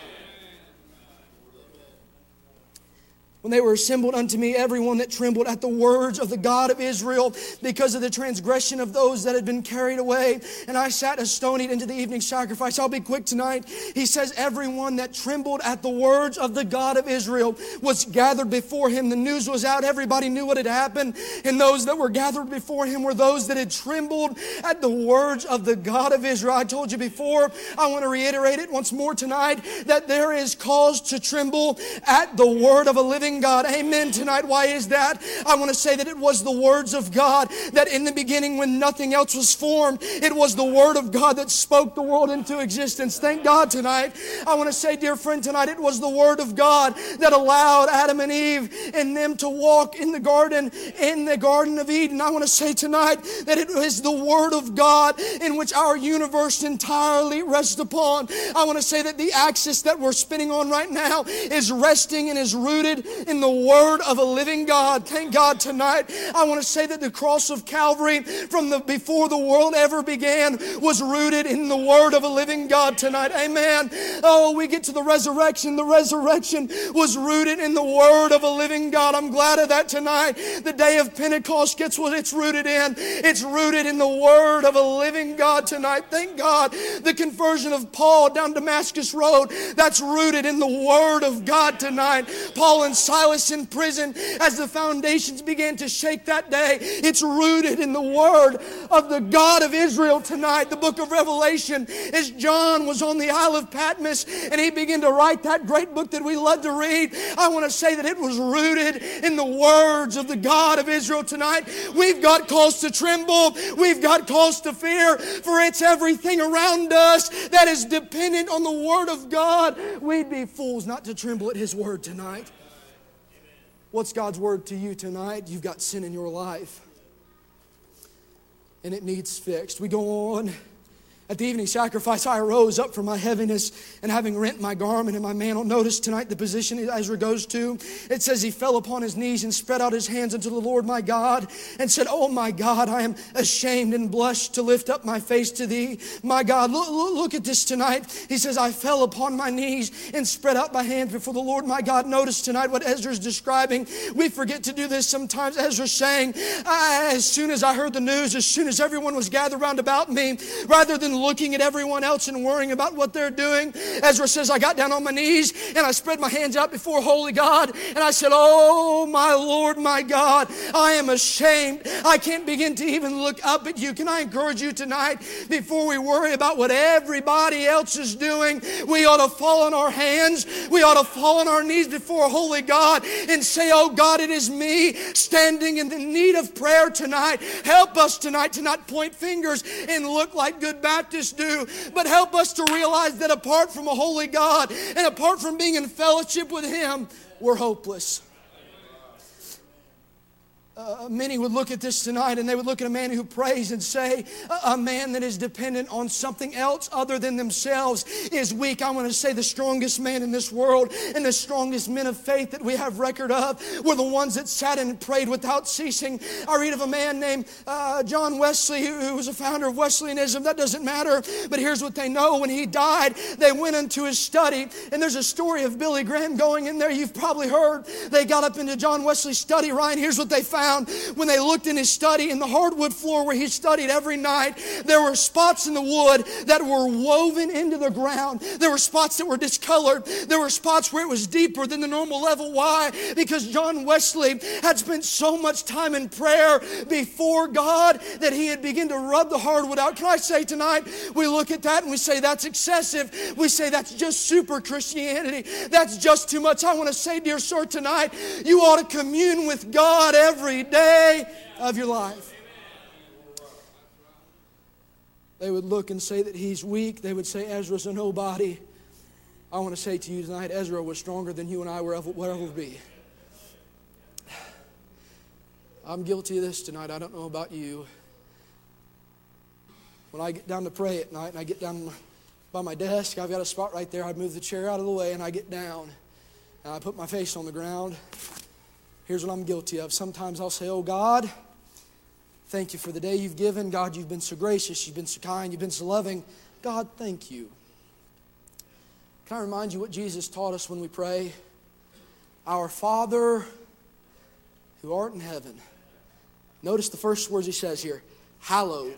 When they were assembled unto me, everyone that trembled at the words of the God of Israel, because of the transgression of those that had been carried away. And I sat astonied into the evening sacrifice. I'll be quick tonight. He says, everyone that trembled at the words of the God of Israel was gathered before him. The news was out. Everybody knew what had happened. And those that were gathered before him were those that had trembled at the words of the God of Israel. I told you before, I want to reiterate it once more tonight, that there is cause to tremble at the word of a living God. Amen tonight. Why is that? I want to say that it was the words of God that in the beginning, when nothing else was formed, it was the Word of God that spoke the world into existence. Thank God tonight. I want to say, dear friend, tonight it was the Word of God that allowed Adam and Eve and them to walk in the garden, in the Garden of Eden. I want to say tonight that it is the Word of God in which our universe entirely rests upon. I want to say that the axis that we're spinning on right now is resting and is rooted in the Word of a living God. Thank God tonight. I want to say that the cross of Calvary, from the before the world ever began, was rooted in the Word of a living God tonight. Amen. Oh, we get to the resurrection. The resurrection was rooted in the Word of a living God. I'm glad of that tonight. The day of Pentecost gets what it's rooted in. It's rooted in the Word of a living God tonight. Thank God. The conversion of Paul down Damascus Road, that's rooted in the Word of God tonight. Paul and Silas in prison, as the foundations began to shake that day, it's rooted in the Word of the God of Israel tonight. The book of Revelation, as John was on the Isle of Patmos and he began to write that great book that we love to read, I want to say that it was rooted in the words of the God of Israel tonight. We've got cause to tremble. We've got cause to fear, for it's everything around us that is dependent on the Word of God. We'd be fools not to tremble at His Word tonight. What's God's word to you tonight? You've got sin in your life, and it needs fixed. We go on At the evening sacrifice, I arose up from my heaviness, and having rent my garment and my mantle. Notice tonight the position Ezra goes to. It says he fell upon his knees and spread out his hands unto the Lord my God and said, "Oh my God, I am ashamed and blushed to lift up my face to thee. My God," look, look, look at this tonight. He says, "I fell upon my knees and spread out my hands before the Lord my God." Notice tonight what Ezra's describing. We forget to do this sometimes. Ezra's saying, as soon as I heard the news, as soon as everyone was gathered round about me, rather than looking at everyone else and worrying about what they're doing, Ezra says, I got down on my knees and I spread my hands out before holy God and I said, "Oh my Lord, my God, I am ashamed. I can't begin to even look up at you." Can I encourage you tonight, before we worry about what everybody else is doing, we ought to fall on our hands, we ought to fall on our knees before holy God and say, "Oh God, it is me standing in the need of prayer tonight. Help us tonight to not point fingers and look like good Baptists do, but help us to realize that apart from a holy God and apart from being in fellowship with Him, we're hopeless." Uh, many would look at this tonight and they would look at a man who prays and say, a, a man that is dependent on something else other than themselves is weak. I want to say the strongest man in this world and the strongest men of faith that we have record of were the ones that sat and prayed without ceasing. I read of a man named uh, John Wesley, who, who was a founder of Wesleyanism. That doesn't matter, but here's what they know. When he died, they went into his study, and there's a story of Billy Graham going in there. You've probably heard. They got up into John Wesley's study, Ryan. Here's what they found. When they looked in his study, in the hardwood floor where he studied every night, there were spots in the wood that were woven into the ground. There were spots that were discolored. There were spots where it was deeper than the normal level. Why? Because John Wesley had spent so much time in prayer before God that he had begun to rub the hardwood out. Can I say tonight, we look at that and we say that's excessive. We say that's just super Christianity. That's just too much. I want to say, dear sir, tonight, you ought to commune with God every day of your life. They would look and say that he's weak. They would say Ezra's a nobody. I want to say to you tonight, Ezra was stronger than you and I will ever be. I'm guilty of this tonight. I don't know about you. When I get down to pray at night and I get down by my desk, I've got a spot right there. I move the chair out of the way and I get down and I put my face on the ground. Here's what I'm guilty of. Sometimes I'll say, "Oh God, thank you for the day you've given. God, you've been so gracious. You've been so kind. You've been so loving. God, thank you." Can I remind you what Jesus taught us when we pray? Our Father who art in heaven. Notice the first words he says here. Hallowed.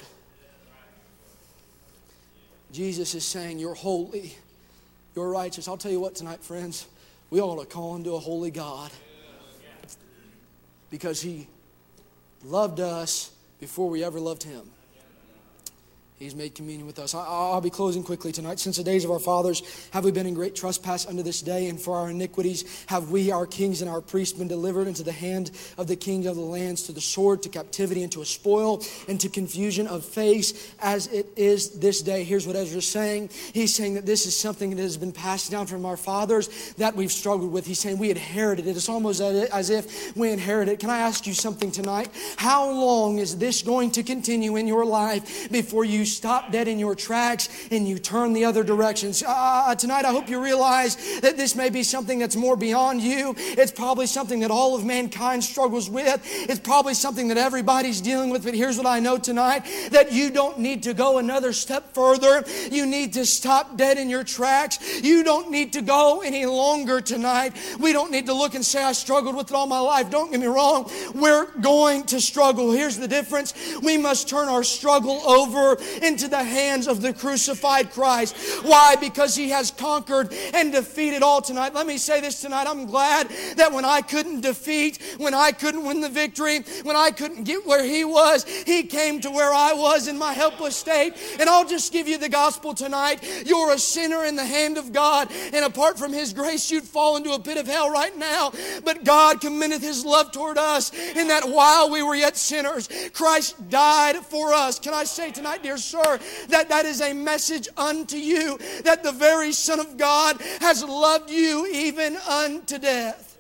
Jesus is saying, you're holy. You're righteous. I'll tell you what tonight, friends. We ought to call unto a holy God. Because He loved us before we ever loved Him. He's made communion with us. I'll be closing quickly tonight. Since the days of our fathers have we been in great trespass unto this day, and for our iniquities have we, our kings and our priests, been delivered into the hand of the king of the lands, to the sword, to captivity, and to a spoil, and to confusion of face, as it is this day. Here's what Ezra's saying. He's saying that this is something that has been passed down from our fathers that we've struggled with. He's saying we inherited it. It's almost as if we inherited it. Can I ask you something tonight? How long is this going to continue in your life before you stop dead in your tracks and you turn the other directions? Uh, tonight I hope you realize that this may be something that's more beyond you. It's probably something that all of mankind struggles with. It's probably something that everybody's dealing with. But here's what I know tonight, that you don't need to go another step further. You need to stop dead in your tracks. You don't need to go any longer tonight. We don't need to look and say, I struggled with it all my life. Don't get me wrong. We're going to struggle. Here's the difference. We must turn our struggle over into the hands of the crucified Christ. Why? Because He has conquered and defeated all tonight. Let me say this tonight. I'm glad that when I couldn't defeat, when I couldn't win the victory, when I couldn't get where He was, He came to where I was in my helpless state. And I'll just give you the gospel tonight. You're a sinner in the hand of God, and apart from His grace, you'd fall into a pit of hell right now. But God commendeth His love toward us in that while we were yet sinners, Christ died for us. Can I say tonight, dear sir, that that is a message unto you, that the very Son of God has loved you even unto death.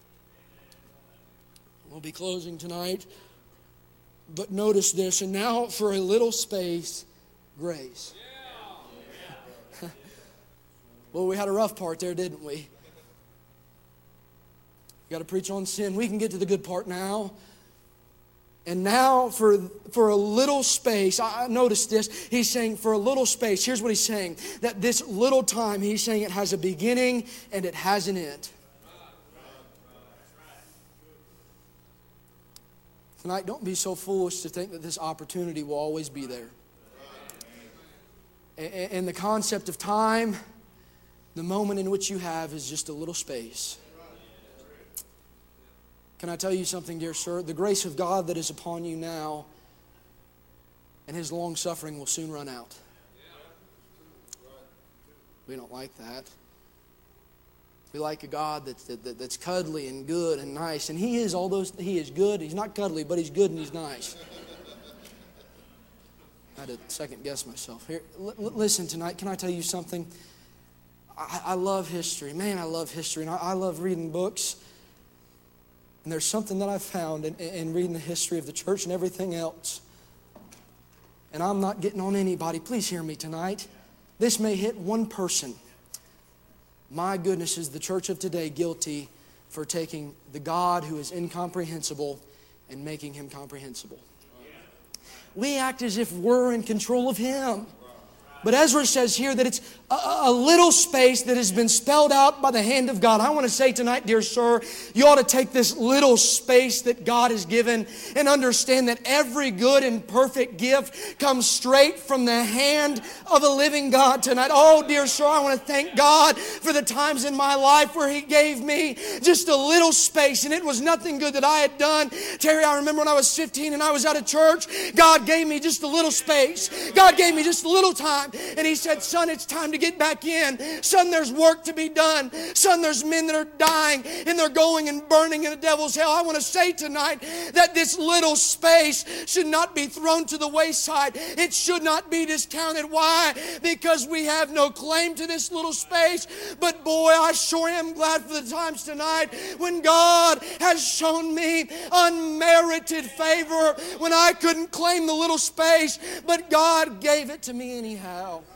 We'll be closing tonight, but notice this, and now for a little space, grace. Well, we had a rough part there, didn't we? You got to preach on sin. We can get to the good part now. And now for, for a little space, I I noticed this, he's saying for a little space, here's what he's saying, that this little time, he's saying it has a beginning and it has an end. Tonight, don't be so foolish to think that this opportunity will always be there. And the concept of time, the moment in which you have is just a little space. Can I tell you something, dear sir? The grace of God that is upon you now and His long suffering will soon run out. We don't like that. We like a God that's, that, that's cuddly and good and nice. And He is all those, He is good. He's not cuddly, but He's good and He's nice. I had to second guess myself. Here, l- listen tonight, can I tell you something? I, I love history. Man, I love history. And I, I love reading books. And there's something that I've found in, in reading the history of the church and everything else. And I'm not getting on anybody. Please hear me tonight. This may hit one person. My goodness, is the church of today guilty for taking the God who is incomprehensible and making Him comprehensible. We act as if we're in control of Him. But Ezra says here that it's a, a little space that has been spelled out by the hand of God. I want to say tonight, dear sir, you ought to take this little space that God has given and understand that every good and perfect gift comes straight from the hand of a living God tonight. Oh, dear sir, I want to thank God for the times in my life where He gave me just a little space, and it was nothing good that I had done. Terry, I remember when I was fifteen and I was out of church, God gave me just a little space. God gave me just a little time. And He said, son, it's time to get back in. Son, there's work to be done. Son, there's men that are dying and they're going and burning in the devil's hell. I want to say tonight that this little space should not be thrown to the wayside. It should not be discounted. Why? Because we have no claim to this little space. But boy, I sure am glad for the times tonight when God has shown me unmerited favor when I couldn't claim the little space, but God gave it to me anyhow.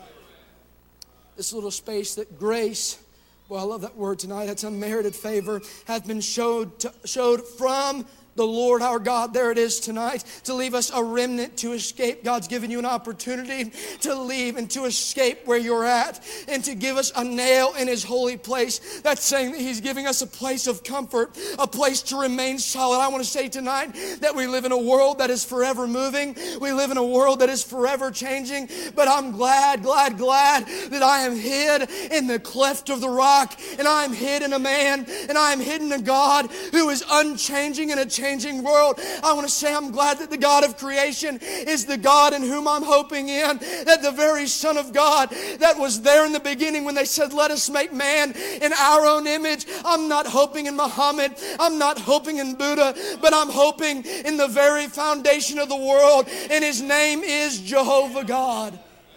This little space that grace, well, I love that word tonight, that's unmerited favor, hath been showed, to, showed from the Lord our God. There it is tonight, to leave us a remnant to escape. God's given you an opportunity to leave and to escape where you're at and to give us a nail in His holy place. That's saying that He's giving us a place of comfort, a place to remain solid. I want to say tonight that we live in a world that is forever moving. We live in a world that is forever changing. But I'm glad, glad, glad that I am hid in the cleft of the rock, and I am hid in a man, and I am hid in a God who is unchanging in a changing world. I want to say I'm glad that the God of creation is the God in whom I'm hoping in, that the very Son of God that was there in the beginning when they said, let us make man in our own image. I'm not hoping in Muhammad. I'm not hoping in Buddha, but I'm hoping in the very foundation of the world, and His name is Jehovah God.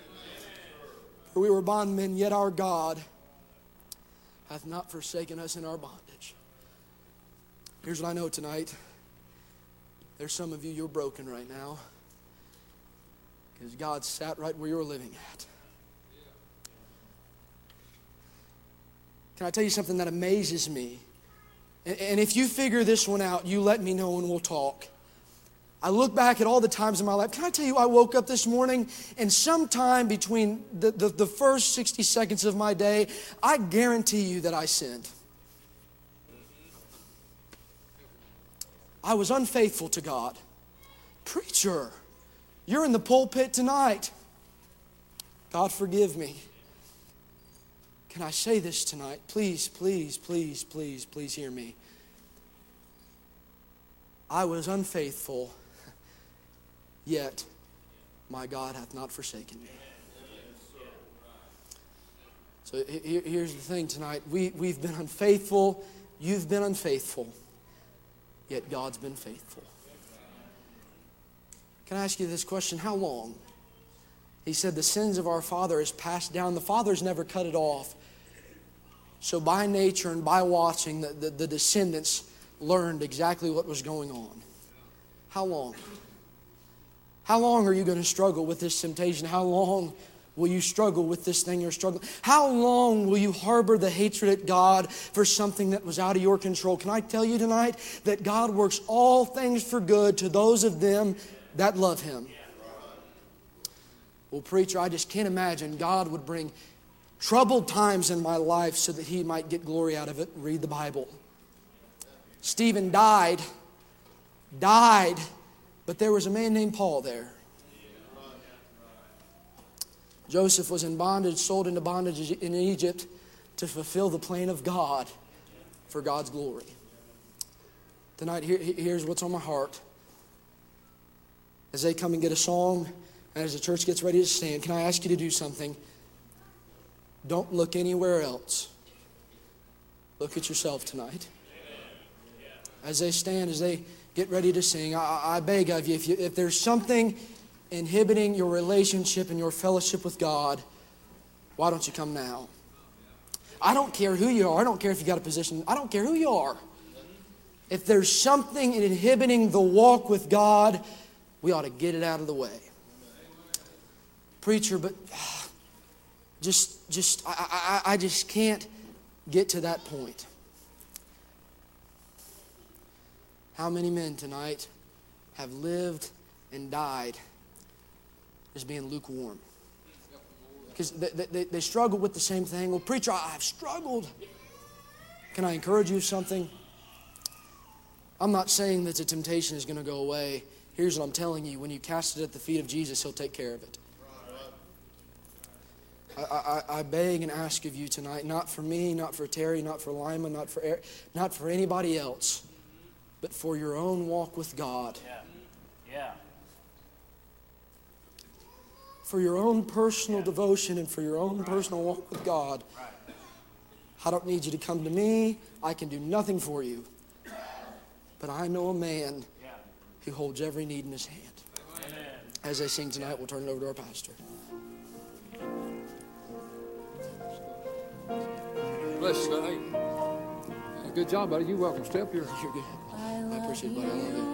For we were bondmen, yet our God hath not forsaken us in our bondage. Here's what I know tonight. There's some of you, you're broken right now because God sat right where you're living at. Can I tell you something that amazes me? And, and if you figure this one out, you let me know and we'll talk. I look back at all the times in my life. Can I tell you, I woke up this morning and sometime between the, the, the first sixty seconds of my day, I guarantee you that I sinned. I was unfaithful to God. Preacher, you're in the pulpit tonight. God forgive me. Can I say this tonight? Please, please, please, please, please hear me. I was unfaithful, yet my God hath not forsaken me. So here's the thing tonight. We, we've been unfaithful. You've been unfaithful. Yet God's been faithful. Can I ask you this question? How long? He said the sins of our father is passed down. The father's never cut it off. So by nature and by watching, the, the, the descendants learned exactly what was going on. How long? How long are you going to struggle with this temptation? How long will you struggle with this thing you're struggling? How long will you harbor the hatred at God for something that was out of your control? Can I tell you tonight that God works all things for good to those of them that love Him? Well, preacher, I just can't imagine God would bring troubled times in my life so that He might get glory out of it. Read the Bible. Stephen died, died, but there was a man named Paul there. Joseph was in bondage, sold into bondage in Egypt to fulfill the plan of God for God's glory. Tonight, here, here's what's on my heart. As they come and get a song, and as the church gets ready to stand, can I ask you to do something? Don't look anywhere else. Look at yourself tonight. As they stand, as they get ready to sing, I, I beg of you if, you, if there's something inhibiting your relationship and your fellowship with God, why don't you come now? I don't care who you are. I don't care if you got a position. I don't care who you are. If there's something inhibiting the walk with God, we ought to get it out of the way. Preacher, but just, just, I, I, I just can't get to that point. How many men tonight have lived and died as being lukewarm? Because they, they, they struggle with the same thing. Well, preacher, I've struggled. Can I encourage you something? I'm not saying that the temptation is going to go away. Here's what I'm telling you. When you cast it at the feet of Jesus, He'll take care of it. I, I, I beg and ask of you tonight, not for me, not for Terry, not for Lima, not for Eric, not for anybody else, but for your own walk with God. Yeah. Yeah. For your own personal yeah. devotion and for your own right. personal walk with God. Right. I don't need you to come to me. I can do nothing for you. But I know a man yeah. who holds every need in his hand. Amen. As they sing tonight, we'll turn it over to our pastor. Bless you, buddy. Good job, buddy. You're welcome. Stay up here. You're good. I appreciate it, buddy. I love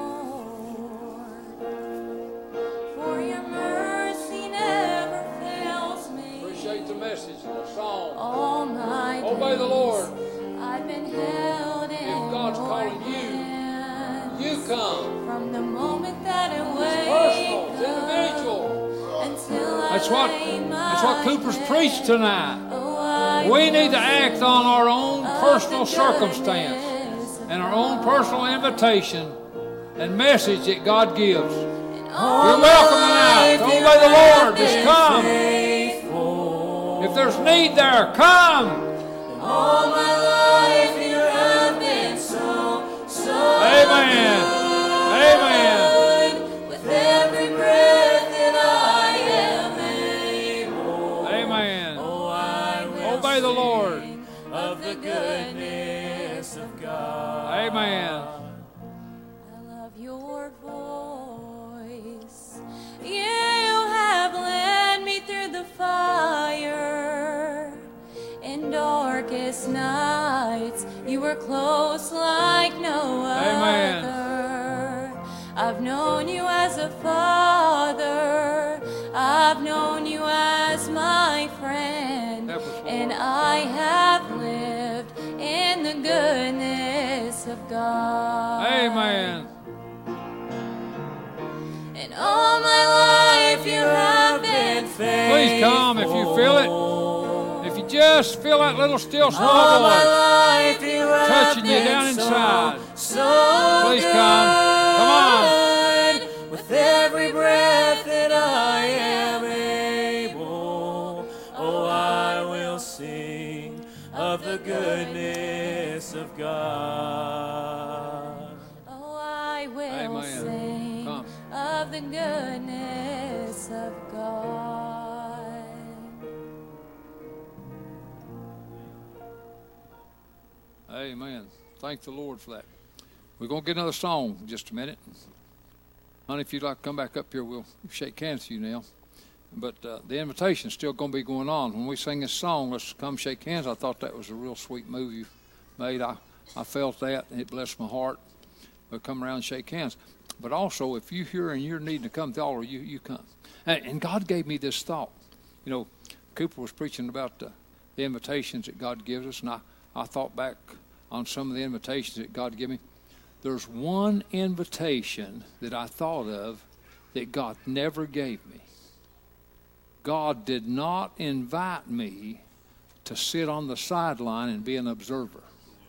you. For your mercy never fails me. Appreciate the message, the song. All my Obey the Lord. I've been held in if God's calling you, you come. From the moment that I wake up, it's individual. Until that's I what that's what Cooper's preached tonight. We need to act on our own personal circumstance and our own personal invitation and message that God gives. You're welcome tonight to obey the Lord. Just come. If there's need there, come. All my life you have been so, so Amen. Amen. With every breath that I am able. Amen. Oh, I will obey the Lord. Of the goodness of God. Amen. I love your voice. You have led me through the fire. In darkest nights, you were close like no Amen. other. I've known you as a father. I've known you as my friend. And I have lived in the goodness of God. Amen. And all my life you have been faithful. Please come if you feel it. If you just feel that little still small all voice my life you touching you down inside, so, so please come. Come on. With every breath that I am able, oh, I will sing of the goodness of God. Oh, I will Amen. sing come. of the goodness of God. Amen. Thank the Lord for that. We're going to get another song in just a minute. Honey, if you'd like to come back up here, we'll shake hands with you now. But uh, the invitation's still going to be going on. When we sing this song, let's come shake hands. I thought that was a real sweet move you made. I, I felt that, and it blessed my heart. We'll come around and shake hands. But also, if you're here and you're needing to come to the altar, you, you come. And, and God gave me this thought. You know, Cooper was preaching about the, the invitations that God gives us, and I, I thought back on some of the invitations that God gave me. There's one invitation that I thought of that God never gave me. God did not invite me to sit on the sideline and be an observer.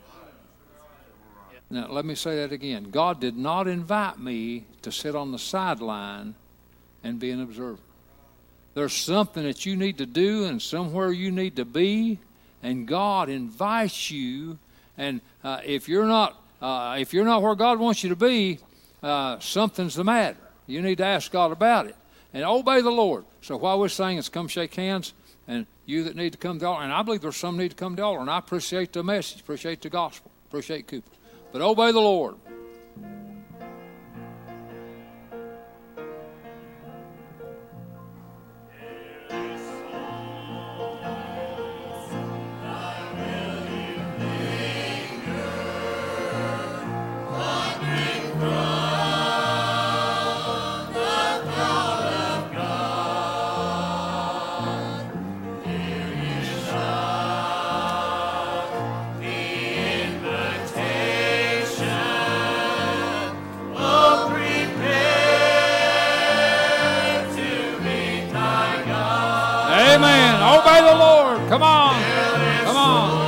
Now, let me say that again. God did not invite me to sit on the sideline and be an observer. There's something that you need to do and somewhere you need to be, and God invites you. And uh, if you're not uh, if you're not where God wants you to be, uh, something's the matter. You need to ask God about it and obey the Lord. So while we're saying it's come shake hands, and you that need to come to the altar, and I believe there's some need to come to the altar, and I appreciate the message, appreciate the gospel, appreciate Cooper. But obey the Lord. Obey the Lord. Come on. Come on.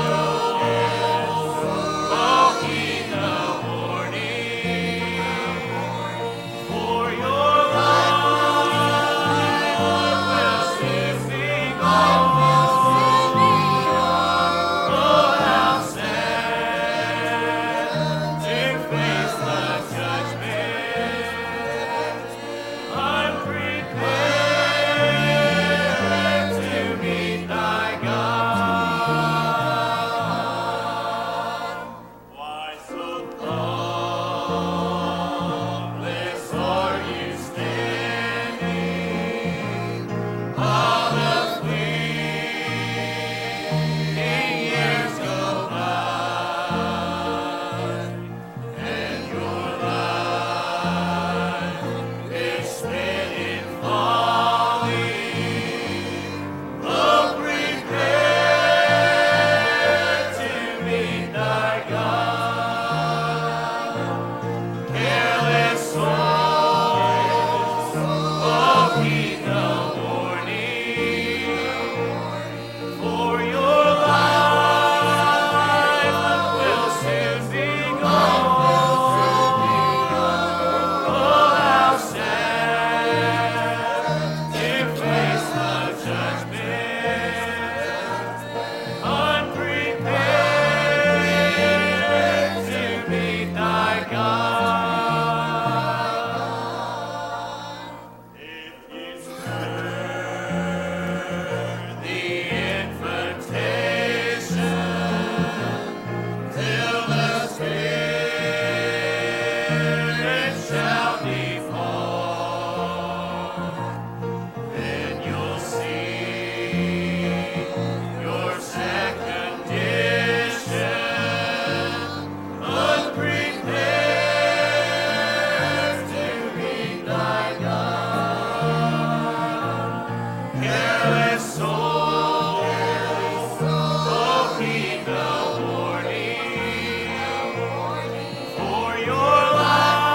For your life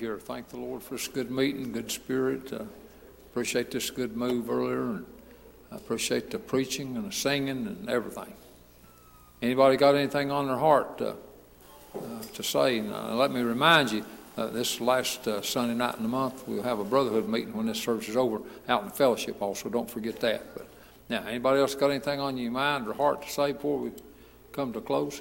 here. Thank the Lord for this good meeting, good spirit. Uh, appreciate this good move earlier, and I appreciate the preaching and the singing and everything. Anybody got anything on their heart uh, uh, to say? And, uh, let me remind you, uh, this last uh, Sunday night in the month, we'll have a brotherhood meeting when this service is over out in fellowship also. Don't forget that. But now, anybody else got anything on your mind or heart to say before we come to close?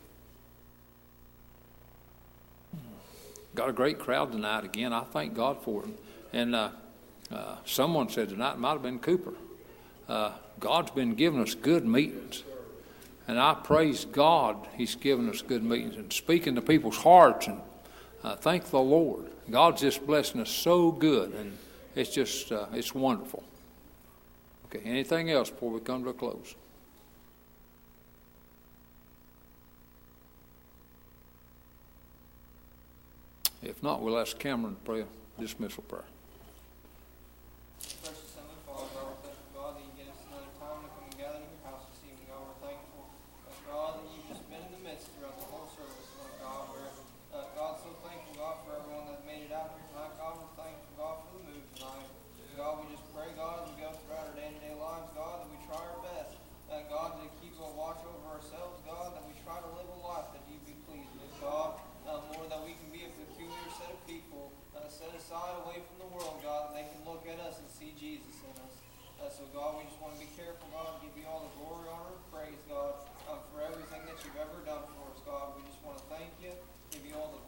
Got a great crowd tonight again. I thank God for it. And uh, uh, someone said tonight, it might have been Cooper, uh, God's been giving us good meetings. And I praise God he's given us good meetings and speaking to people's hearts. And uh, thank the Lord. God's just blessing us so good. And it's just, uh, it's wonderful. Okay, anything else before we come to a close? If not, we'll ask Cameron to pray a dismissal prayer. Precious Heavenly Father, God, we're thankful, God, that you get us another time to come and gather in your house this evening. God, we're thankful, uh, God, that you've just been in the midst throughout the whole service, Lord God. We're, uh, God, so thankful, God, for everyone that made it out here tonight. God, we're thankful, God, for the move tonight. God, we just pray, God, as we go throughout our day-to-day lives, God, that we try our best, uh, God, to keep a watch over ourselves, God, that we try to live a life that you be pleased with, God. Uh, Lord, that we can be a peculiar set of people uh, set aside away from the world, God, and they can look at us and see Jesus in us. Uh, so, God, we just want to be careful, God, give you all the glory, honor, and praise, God, uh, for everything that you've ever done for us, God. We just want to thank you, give you all the